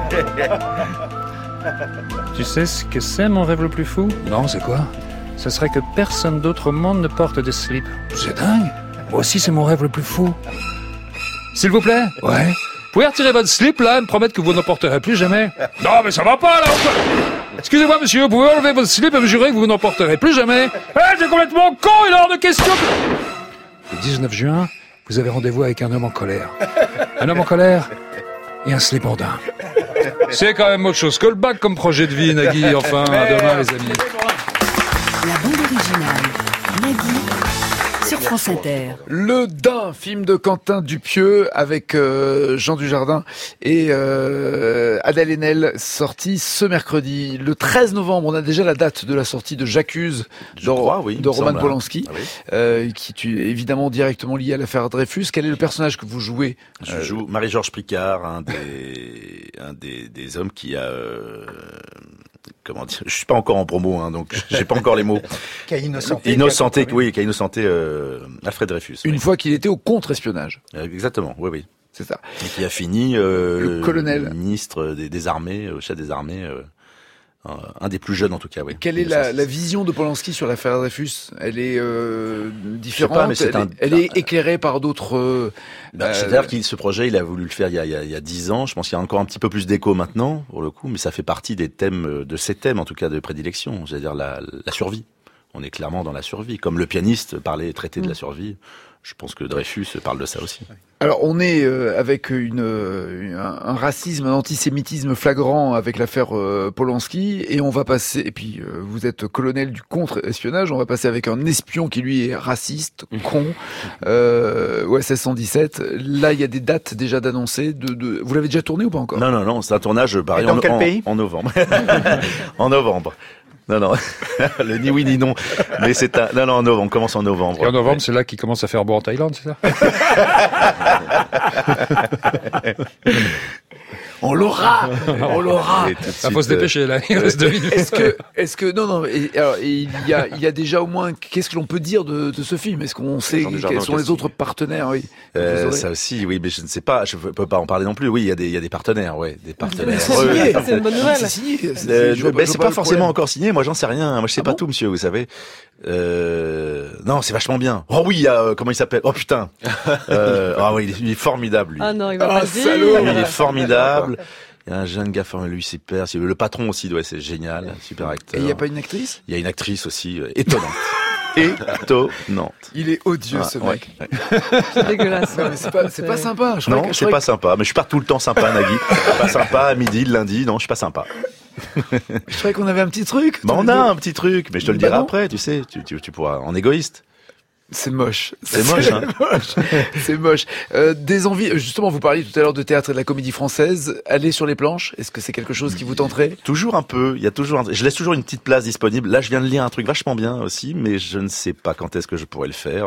Tu sais ce que c'est mon rêve le plus fou? Non, c'est quoi? Ce serait que personne d'autre au monde ne porte de slip. C'est dingue. Moi aussi, c'est mon rêve le plus fou. S'il vous plaît? Ouais. Vous pouvez retirer votre slip, là, et me promettre que vous n'en porterez plus jamais? Non, mais ça va pas, là. Excusez-moi, monsieur, vous pouvez enlever votre slip et me jurer que vous n'en porterez plus jamais? C'est complètement con, il est hors de question. Le 19 juin, vous avez rendez-vous avec un homme en colère. Un homme en colère et un slip en daim. C'est quand même autre chose que le bac comme projet de vie, Nagui. Enfin, à demain, les amis. La bande originale, Nagui, sur France Inter. Le Dain, film de Quentin Dupieux avec Jean Dujardin et Adèle Haenel, sorti ce mercredi. Le 13 novembre, on a déjà la date de la sortie de J'accuse de Roman Polanski, qui est évidemment directement lié à l'affaire Dreyfus. Quel est le personnage que vous jouez? Je joue Marie-Georges Pricard, un des hommes qui a... comment dire, je suis pas encore en promo, donc j'ai pas encore les mots. Qui a innocenté Alfred Dreyfus. Une fois qu'il était au contre-espionnage. Exactement, oui. C'est ça. Et qui a fini le colonel, ministre des armées, chef des armées, un des plus jeunes en tout cas. Oui. Quelle est la vision de Polanski sur l'affaire Dreyfus? Elle est différente. Elle est éclairée par d'autres. C'est-à-dire que ce projet, il a voulu le faire il y a 10 ans. Je pense qu'il y a encore un petit peu plus d'écho maintenant, pour le coup, mais ça fait partie des thèmes, de ces thèmes en tout cas de prédilection. C'est-à-dire la survie. On est clairement dans la survie, comme le pianiste traitait de la survie. Je pense que Dreyfus parle de ça aussi. Alors on est avec un racisme, un antisémitisme flagrant avec l'affaire Polanski, et on va passer, et puis vous êtes colonel du contre-espionnage, on va passer avec un espion qui lui est raciste, con, OSS 117. Là il y a des dates déjà d'annoncer. Vous l'avez déjà tourné ou pas encore? Non, c'est un tournage pareil en novembre. En novembre. Non, le ni oui ni non. Mais c'est en novembre, on commence en novembre. Et en novembre, c'est là qu'il commence à faire beau en Thaïlande, c'est ça? On l'aura. Faut se dépêcher, là. Il reste 2 minutes. Est-ce que, non, il y a déjà au moins, qu'est-ce que l'on peut dire de ce film? Est-ce qu'on sait quels sont les autres partenaires, oui? Ça aussi, oui, mais je ne sais pas, je peux pas en parler non plus. Oui, il y a des partenaires, des partenaires. C'est signé, c'est une bonne nouvelle. C'est signé. C'est pas forcément encore signé. Moi, j'en sais rien. Moi, je sais pas tout, monsieur, vous savez. Non, c'est vachement bien. Oh oui, comment il s'appelle? Oh putain. Oui, il est formidable, lui. Ah non, il va pas dire. Il est formidable. Il y a un jeune gars formidable, lui, super. Le patron aussi, c'est génial. Super acteur. Et il n'y a pas une actrice? Il y a une actrice aussi, étonnante. Étonnante. Il est odieux, ce mec. Ouais. C'est dégueulasse. Non, mais c'est pas sympa. C'est pas sympa. Mais je suis pas tout le temps sympa, Nagui. Pas sympa à midi, le lundi. Non, je suis pas sympa. Je croyais qu'on avait un petit truc. On a un petit truc, mais je te le dirai après, tu sais. Tu pourras, en égoïste. C'est moche. C'est moche, hein. C'est moche. Des envies. Justement, vous parliez tout à l'heure de théâtre et de la comédie française. Aller sur les planches, est-ce que c'est quelque chose qui vous tenterait? Toujours un peu. Je laisse toujours une petite place disponible. Là, je viens de lire un truc vachement bien aussi, mais je ne sais pas quand est-ce que je pourrais le faire.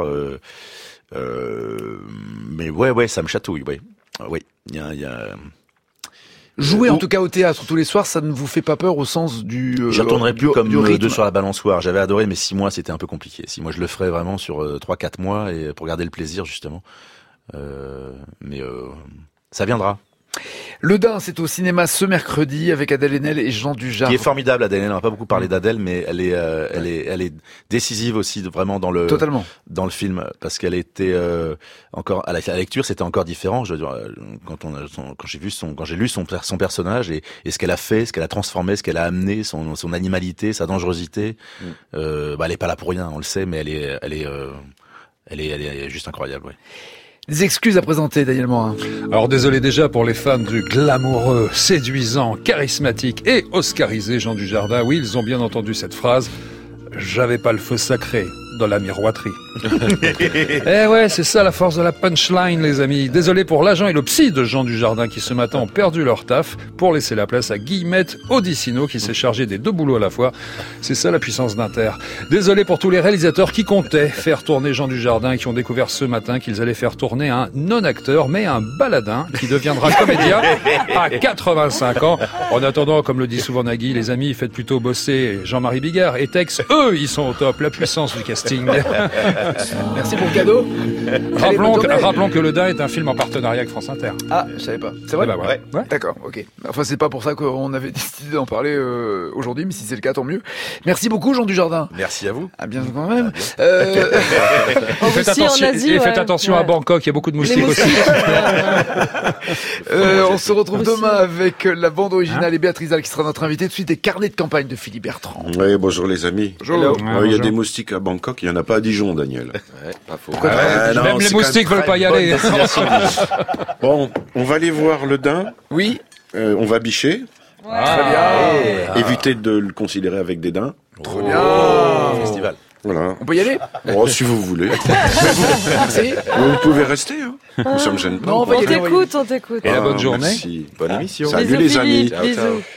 Mais ouais, ça me chatouille, ouais. Oui. Il y a... Jouer en tout cas au théâtre tous les soirs, ça ne vous fait pas peur au sens du... J'y retournerai plus comme 2 sur la balançoire. J'avais adoré, mais 6 mois, c'était un peu compliqué. 6 mois, je le ferais vraiment sur 3-4 mois et pour garder le plaisir, justement. Mais ça viendra. Le Dain, c'est au cinéma ce mercredi avec Adèle Haenel et Jean Dujardin. Qui est formidable, Adèle Haenel. On n'a pas beaucoup parlé d'Adèle, mais elle est décisive aussi, vraiment dans le film, parce qu'elle était encore à la lecture, c'était encore différent. Je veux dire, quand j'ai lu son personnage et ce qu'elle a fait, ce qu'elle a transformé, ce qu'elle a amené, son animalité, sa dangerosité. Elle est pas là pour rien, on le sait, mais elle est juste incroyable. Ouais. Des excuses à présenter, Daniel Morin. Alors désolé déjà pour les fans du glamoureux, séduisant, charismatique et oscarisé Jean Dujardin. Oui, ils ont bien entendu cette phrase. J'avais pas le feu sacré dans la miroiterie. Eh ouais, c'est ça la force de la punchline, les amis. Désolé pour l'agent et le psy de Jean Dujardin qui ce matin ont perdu leur taf pour laisser la place à Guillemette Odissino qui s'est chargé des 2 boulots à la fois. C'est ça la puissance d'Inter. Désolé pour tous les réalisateurs qui comptaient faire tourner Jean Dujardin et qui ont découvert ce matin qu'ils allaient faire tourner un non-acteur mais un baladin qui deviendra comédien à 85 ans. En attendant, comme le dit souvent Nagui, les amis, faites plutôt bosser Jean-Marie Bigard et Tex. Eux, ils sont au top. La puissance du casting. Merci pour le cadeau. Rappelons que Le Dain est un film en partenariat avec France Inter. Ah, je savais pas. C'est vrai? Ouais. D'accord, ok. Enfin, c'est pas pour ça qu'on avait décidé d'en parler aujourd'hui, mais si c'est le cas, tant mieux. Merci beaucoup, Jean Dujardin. Merci à vous. À bientôt quand même. Faites attention à Bangkok, il y a beaucoup de moustiques aussi. On se retrouve demain avec la bande originale et Béatrice Dalle qui sera notre invitée. Tout de suite, des carnets de campagne de Philippe Bertrand. Oui, bonjour les amis. Bonjour. Il y a des moustiques à Bangkok, il n'y en a pas à Dijon, Daniel. Ouais, pas faux. Même les moustiques veulent pas y aller. Bon, on va aller voir Le Dain. Oui. On va bicher. Très bien. Évitez de le considérer avec dédain. Trop bien. Festival. Voilà. On peut y aller? Oh, si vous voulez. Merci. Vous pouvez rester, hein. Ça me gêne pas. Non, on va y aller, On t'écoute. Et la bonne journée. Merci. Bonne émission. Bisous, Salut les amis. Philippe, bisous.